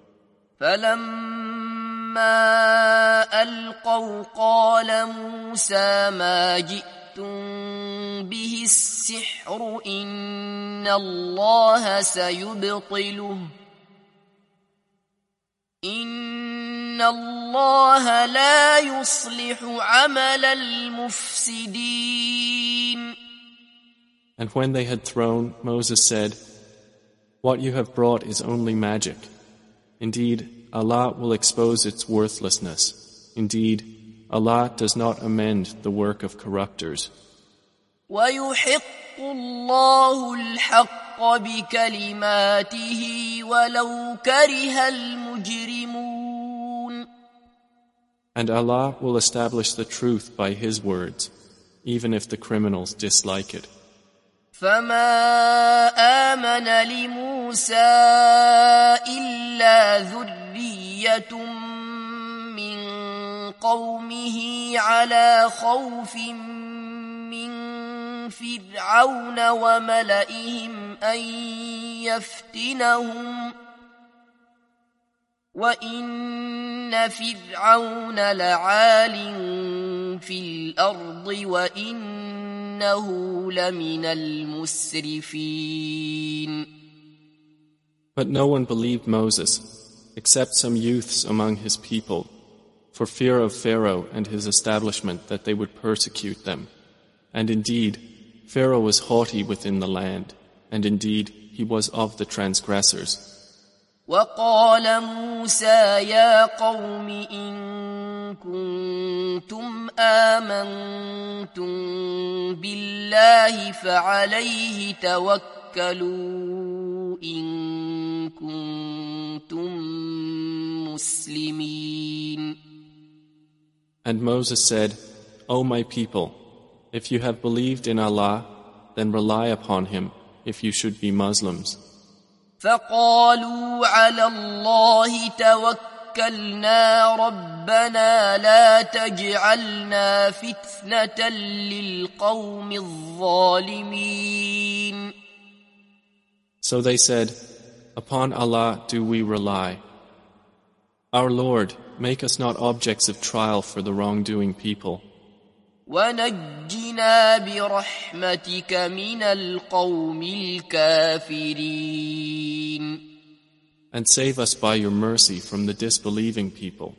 Speaker 1: فلما ألقوا قال موسى ما جئتم به السحر إن الله سيبطله إن الله لا يصلح عمل المفسدين.
Speaker 2: And when they had thrown, Moses said, "What you have brought is only magic. Indeed, Allah will expose its worthlessness. Indeed, Allah does not amend the work of corruptors."
Speaker 1: وَيُحِقُّ اللَّهُ الْحَقَّ بِكَلِمَاتِهِ وَلَوْ كَرِهَ الْمُجْرِمُونَ.
Speaker 2: And Allah will establish the truth by His words, even if the criminals dislike it.
Speaker 1: فَمَا آمَنَ لِمُوسَى إِلَّا ذُرِّيَّةٌ مِّن قَوْمِهِ عَلَى خَوْفٍ مِّن فِرْعَوْنَ وَمَلَئِهِمْ أَن يَفْتِنَهُمْ وَإِنَّ فِرْعَوْنَ لَعَالٍ فِي الْأَرْضِ وَإِنَّهُ لَمِنَ الْمُسْرِفِينَ.
Speaker 2: But no one believed Moses, except some youths among his people, for fear of Pharaoh and his establishment that they would persecute them. And indeed, Pharaoh was haughty within the land, and indeed, he was of the transgressors.
Speaker 1: وقال موسى يا قوم إن كنتم آمنتم بالله فعليه توكلوا إن كنتم مسلمين.
Speaker 2: And Moses said, "O my people, if you have believed in Allah, then rely upon Him if you should be Muslims."
Speaker 1: فقالوا على الله توكلنا ربنا لا تجعلنا فتنة للقوم الظالمين.
Speaker 2: So they said, Upon Allah do we rely. Our Lord, make us not objects of trial for the wrongdoing people.
Speaker 1: ونجنا برحمتك من القوم الكافرين.
Speaker 2: And save us by your mercy from the disbelieving people.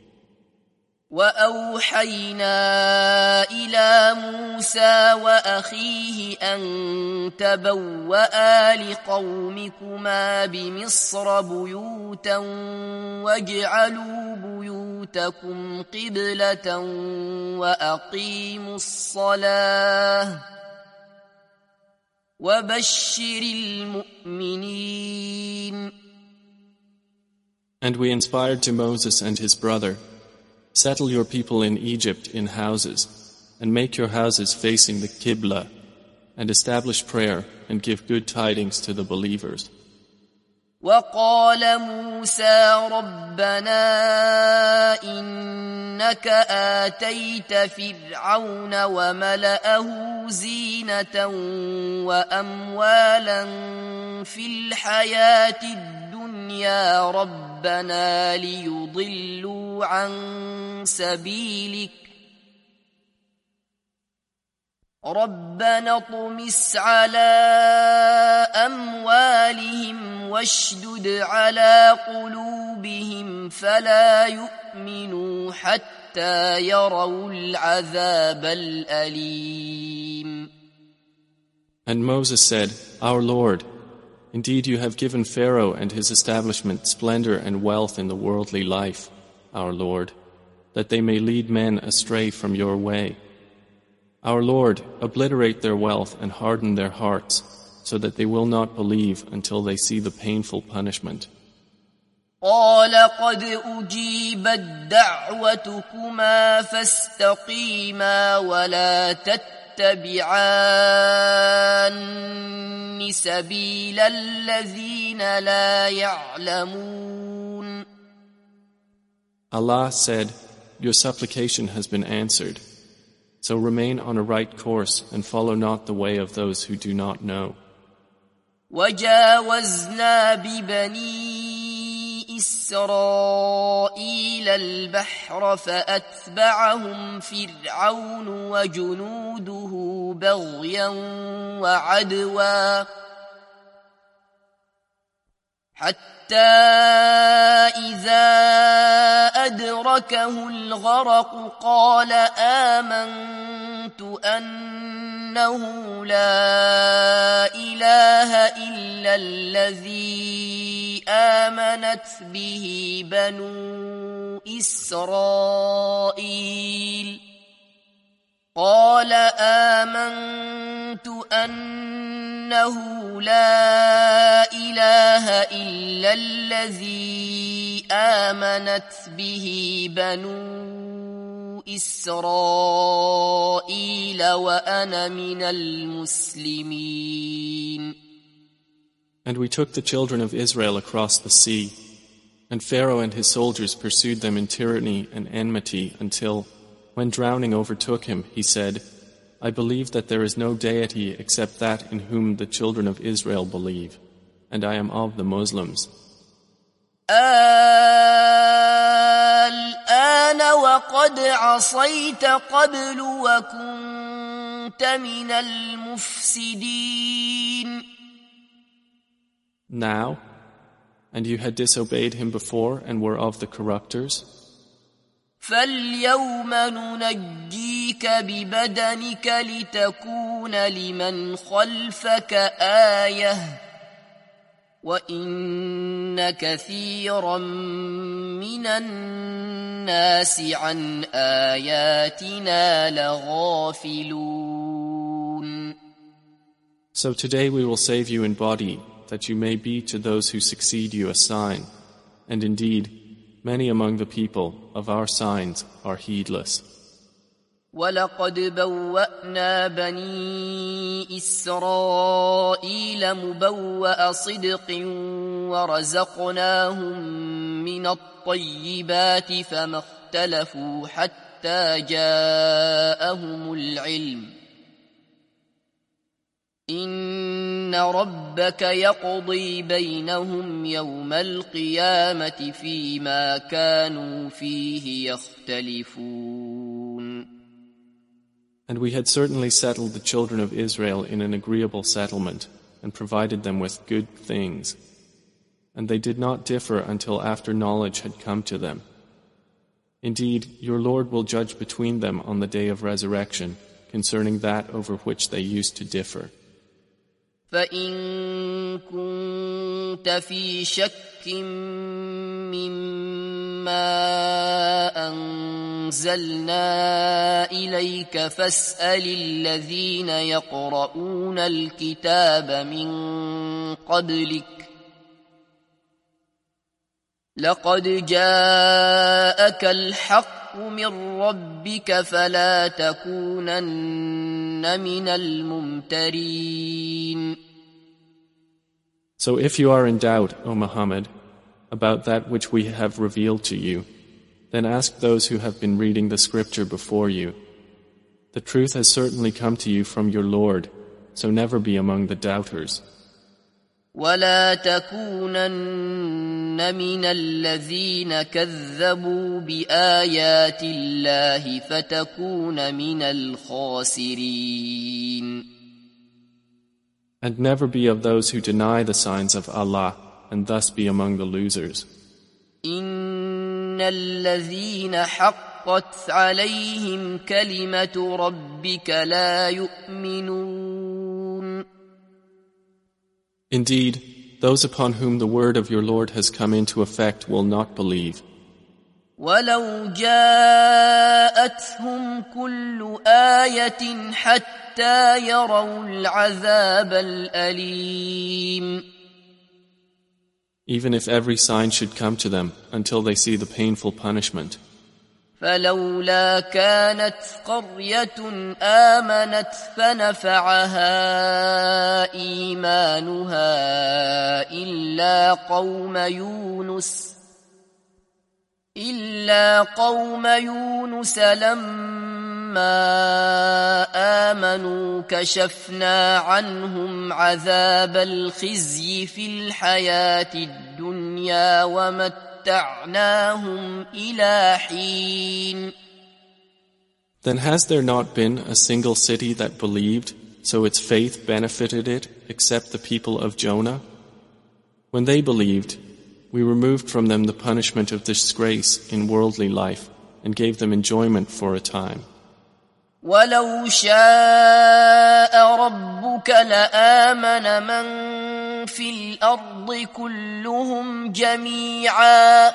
Speaker 1: وأوحينا إلى موسى وأخيه أن تبوأ لقومكما بمصر بيوتا واجعلوا بيوتكم قبلة وأقيموا الصلاة وبشر المؤمنين.
Speaker 2: And we inspired to Moses and his brother, Settle your people in Egypt in houses, and make your houses facing the Qibla, and establish prayer and give good tidings to the believers.
Speaker 1: وقال موسى ربنا إنك آتيت فرعون وملأه زينة وأموالا في الحياة الدنيا ربنا ليضلوا عن سبيلك ربنا اطمس على أموالهم واشدد على قلوبهم فلا يؤمنوا حتى يروا العذاب الأليم.
Speaker 2: And Moses said, Our Lord, indeed you have given Pharaoh and his establishment splendor and wealth in the worldly life, our Lord, that they may lead men astray from your way. Our Lord, obliterate their wealth and harden their hearts, so that they will not believe until they see the painful punishment.
Speaker 1: قال قد أجيبت دعوتكما فاستقيما ولا تتبعان سبيل الذين لا يعلمون.
Speaker 2: Allah said, Your supplication has been answered. So remain on a right course and follow not the way of those who do not know.
Speaker 1: وجاوزنا ببني إسرائيل البحر فأتبعهم فرعون وجنوده بغيا وعدوا حتى إذا أدركه الغرق قال آمنت أنه لا إله إلا الذي آمنت به بنو إسرائيل قال آمنت أنه لا إله إلا الذي آمنت به بنو إسرائيل وأنا من المسلمين.
Speaker 2: And we took the children of Israel across the sea, and Pharaoh and his soldiers pursued them in tyranny and enmity until, when drowning overtook him, he said, I believe that there is no deity except that in whom the children of Israel believe, and I am of the Muslims.
Speaker 1: الآن وقد عصيت قبل وكنت من المفسدين.
Speaker 2: Now, and you had disobeyed him before and were of the corruptors.
Speaker 1: فاليوم ننجيك ببدنك لتكون لمن خلفك آية وإن كثيرا من الناس عن آياتنا لغافلون.
Speaker 2: So today we will save you in body, that you may be to those who succeed you a sign, and indeed, many among the people of our signs are heedless.
Speaker 1: ولقد بوأنا بني إسرائيل مبوأ صدق ورزقناهم من الطيبات فما اختلفوا حتى جاءهم العلم إن ربك يقضي بينهم يوم القيامة فيما كانوا فيه يختلفون.
Speaker 2: And we had certainly settled the children of Israel in an agreeable settlement and provided them with good things. And they did not differ until after knowledge had come to them. Indeed, your Lord will judge between them on the day of resurrection concerning that over which they used to differ.
Speaker 1: فَإِن كُنتَ فِي شَكٍّ مِّمَّا أَنزَلْنَا إِلَيْكَ فَاسْأَلِ الَّذِينَ يَقْرَؤُونَ الْكِتَابَ مِن قَبْلِكَ لَقَدْ جَاءَكَ الْحَقُّ مِن رَّبِّكَ فَلَا تَكُونَنَّ مِنَ الْمُمْتَرِينَ.
Speaker 2: So if you are in doubt, O Muhammad, about that which we have revealed to you, then ask those who have been reading the scripture before you. The truth has certainly come to you from your Lord, so never be among the doubters.
Speaker 1: ولا تكونن من الذين كذبوا بآيات الله فتكون من الخاسرين.
Speaker 2: And never be of those who deny the signs of Allah and thus be among the losers.
Speaker 1: إن الذين حقت عليهم كلمة ربك لا يؤمنون.
Speaker 2: Indeed, those upon whom the word of your Lord has come into effect will not believe.
Speaker 1: وَلَوْ جَاءَتْهُمْ كُلُّ آيَةٍ حَتَّى يَرَوْا الْعَذَابَ الْأَلِيمَ.
Speaker 2: Even if every sign should come to them until they see the painful punishment.
Speaker 1: فلولا كانت قرية آمنت فنفعها إيمانها إلا قوم يونس إلا قوم يونس لما آمنوا كشفنا عنهم عذاب الخزي في الحياة الدنيا ومتعنا
Speaker 2: Then has there not been a single city that believed, so its faith benefited it, except the people of Jonah? When they believed, we removed from them the punishment of disgrace in worldly life and gave them enjoyment for a time.
Speaker 1: وَلَوْ شَاءَ رَبُّكَ لَآمَنَ مَن فِي الْأَرْضِ كُلُّهُمْ جَمِيعًا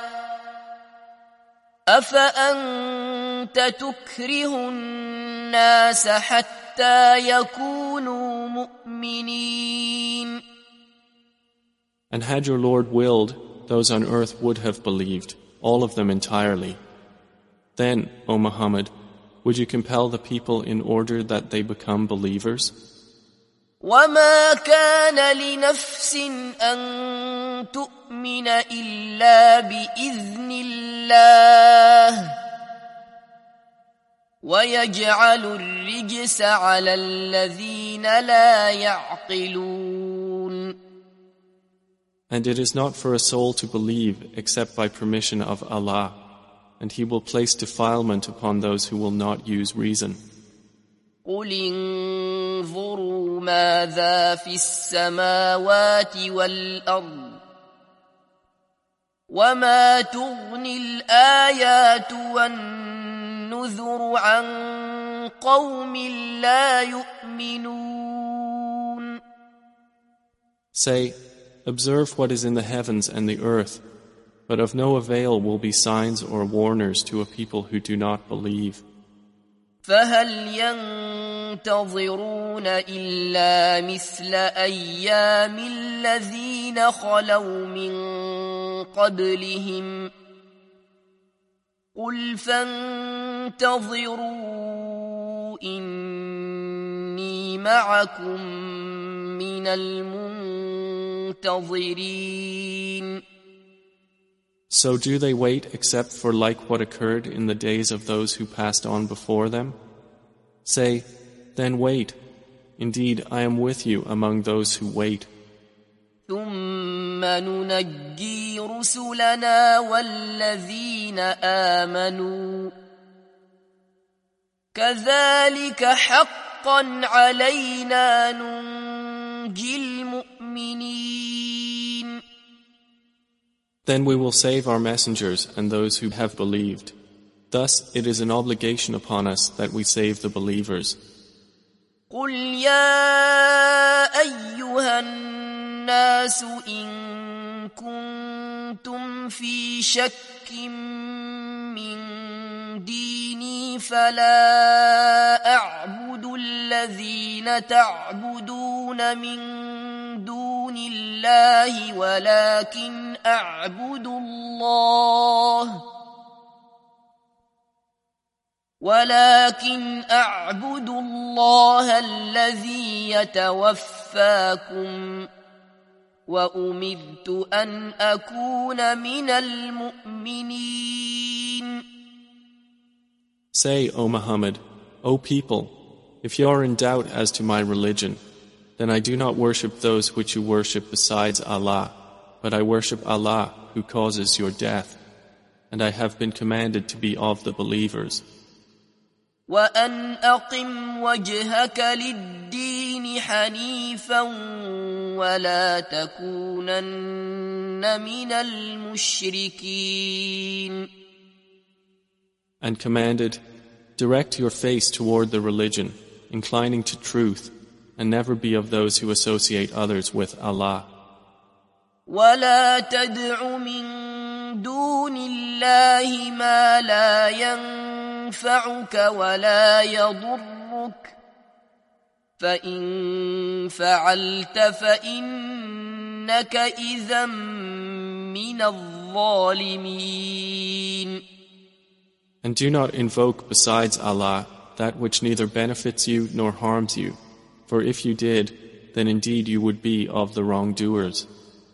Speaker 1: أَفَأَنْتَ تُكْرِهُ النَّاسَ حَتَّى يَكُونُوا مُؤْمِنِينَ.
Speaker 2: And had your Lord willed, those on earth would have believed, all of them entirely. Then, O Muhammad, would you compel the people in order that they become believers?
Speaker 1: وَمَا كَانَ لِنَفْسٍ أَن تُؤْمِنَ إِلَّا بِإِذْنِ اللَّهِ وَيَجْعَلُ الرِّجْسَ عَلَى الَّذِينَ لَا يَعْقِلُونَ.
Speaker 2: And it is not for a soul to believe except by permission of Allah, and He will place defilement upon those who will not use reason.
Speaker 1: قُلِ انظُرُوا مَاذَا فِي السَّمَاوَاتِ وَالْأَرْضِ وَمَا تُغْنِي الْآيَاتُ وَالنُّذُرُ عَن قَوْمٍ لَا يُؤْمِنُونَ.
Speaker 2: Say, observe what is in the heavens and the earth, but of no avail will be signs or warners to a people who do not believe.
Speaker 1: فَهَلْ يَنْتَظِرُونَ إِلَّا مِثْلَ أَيَّامِ الَّذِينَ خَلَوْا مِنْ قَبْلِهِمْ قل فانتظروا إني معكم من المنتظرين.
Speaker 2: So do they wait except for like what occurred in the days of those who passed on before them? Say, then wait. Indeed, I am with you among those who wait.
Speaker 1: ثم ننجي رسلنا والذين آمنوا كذلك حقا علينا ننجي المؤمنين.
Speaker 2: Then we will save our messengers and those who have believed. Thus it is an obligation upon us that we save the believers.
Speaker 1: قل يا أيها الناس إن كنتم في شك من ديني فلا أعبد الذين تعبدون من دون الله ولكن أعبد الله ولكن أعبد الله الذي يتوفاكم وأمرت أن أكون من المؤمنين.
Speaker 2: Say, O Muhammad, O people, if you are in doubt as to my religion, then I do not worship those which you worship besides Allah, but I worship Allah who causes your death, and I have been commanded to be of the believers.
Speaker 1: وأن أقم وجهك للدين حنيفا ولا تكونن من المشركين.
Speaker 2: And commanded, direct your face toward the religion, inclining to truth, and never be of those who associate others with Allah.
Speaker 1: ولا تدع من دون الله ما لا ينفعك ولا يضرك فإن فعلت فإنك إذا من الظالمين.
Speaker 2: And do not invoke besides Allah that which neither benefits you nor harms you, for if you did, then indeed you would be of the wrongdoers.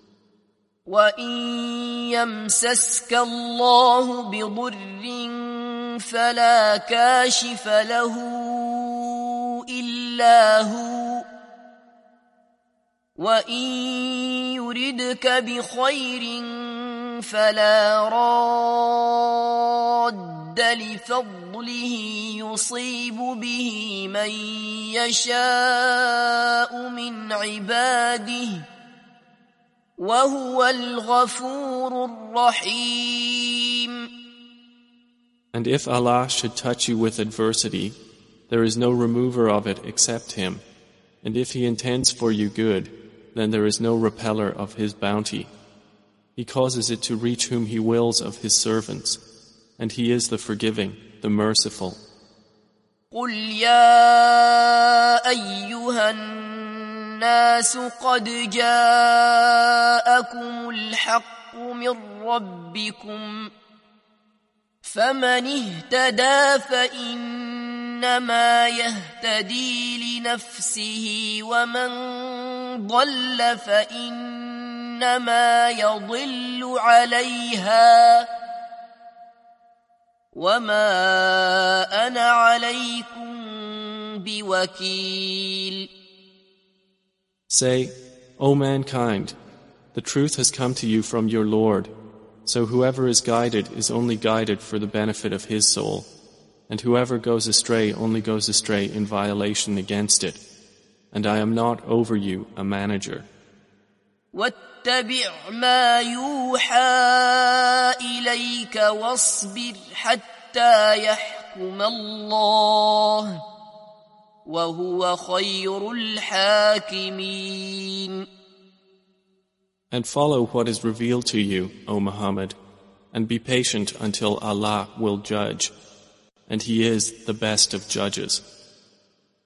Speaker 1: وَإِن يَمْسَسْكَ اللَّهُ بِضُرٍّ فَلَا كَاشِفَ لَهُ إِلَّا هُوَ وَإِن يُرِدْكَ بِخَيْرٍ فَلَا رَادَّ لِفَضْلِهِ يُصِيبُ بِهِ مَن يَشَاءُ مِنْ عِبَادِهِ وَهُوَ الْغَفُورُ الرَّحِيمُ.
Speaker 2: And if Allah should touch you with adversity, there is no remover of it except Him. And if He intends for you good, then there is no repeller of His bounty. He causes it to reach whom He wills of His servants, and He is the forgiving, the merciful.
Speaker 1: قُلْ يَا أَيُّهَا النَّاسُ قَدْ جَاءَكُمُ الْحَقُّ مِنْ رَبِّكُمْ فَمَنِ اهْتَدَى فَإِنَّمَا يَهْتَدِي لِنَفْسِهِ وَمَنْ ضَلَّ فَإِنَّمَا يَضِلُّ عَلَيْهَا وَمَا أَنَا عَلَيْكُمْ بِوَكِيلٍ.
Speaker 2: Say, O mankind, the truth has come to you from your Lord, so whoever is guided is only guided for the benefit of his soul, and whoever goes astray only goes astray in violation against it, and I am not over you a manager.
Speaker 1: واتبع ما يوحى إليك واصبر حتى يحكم الله وهو خير الحاكمين.
Speaker 2: And follow what is revealed to you, O Muhammad, and be patient until Allah will judge, and He is the best of judges.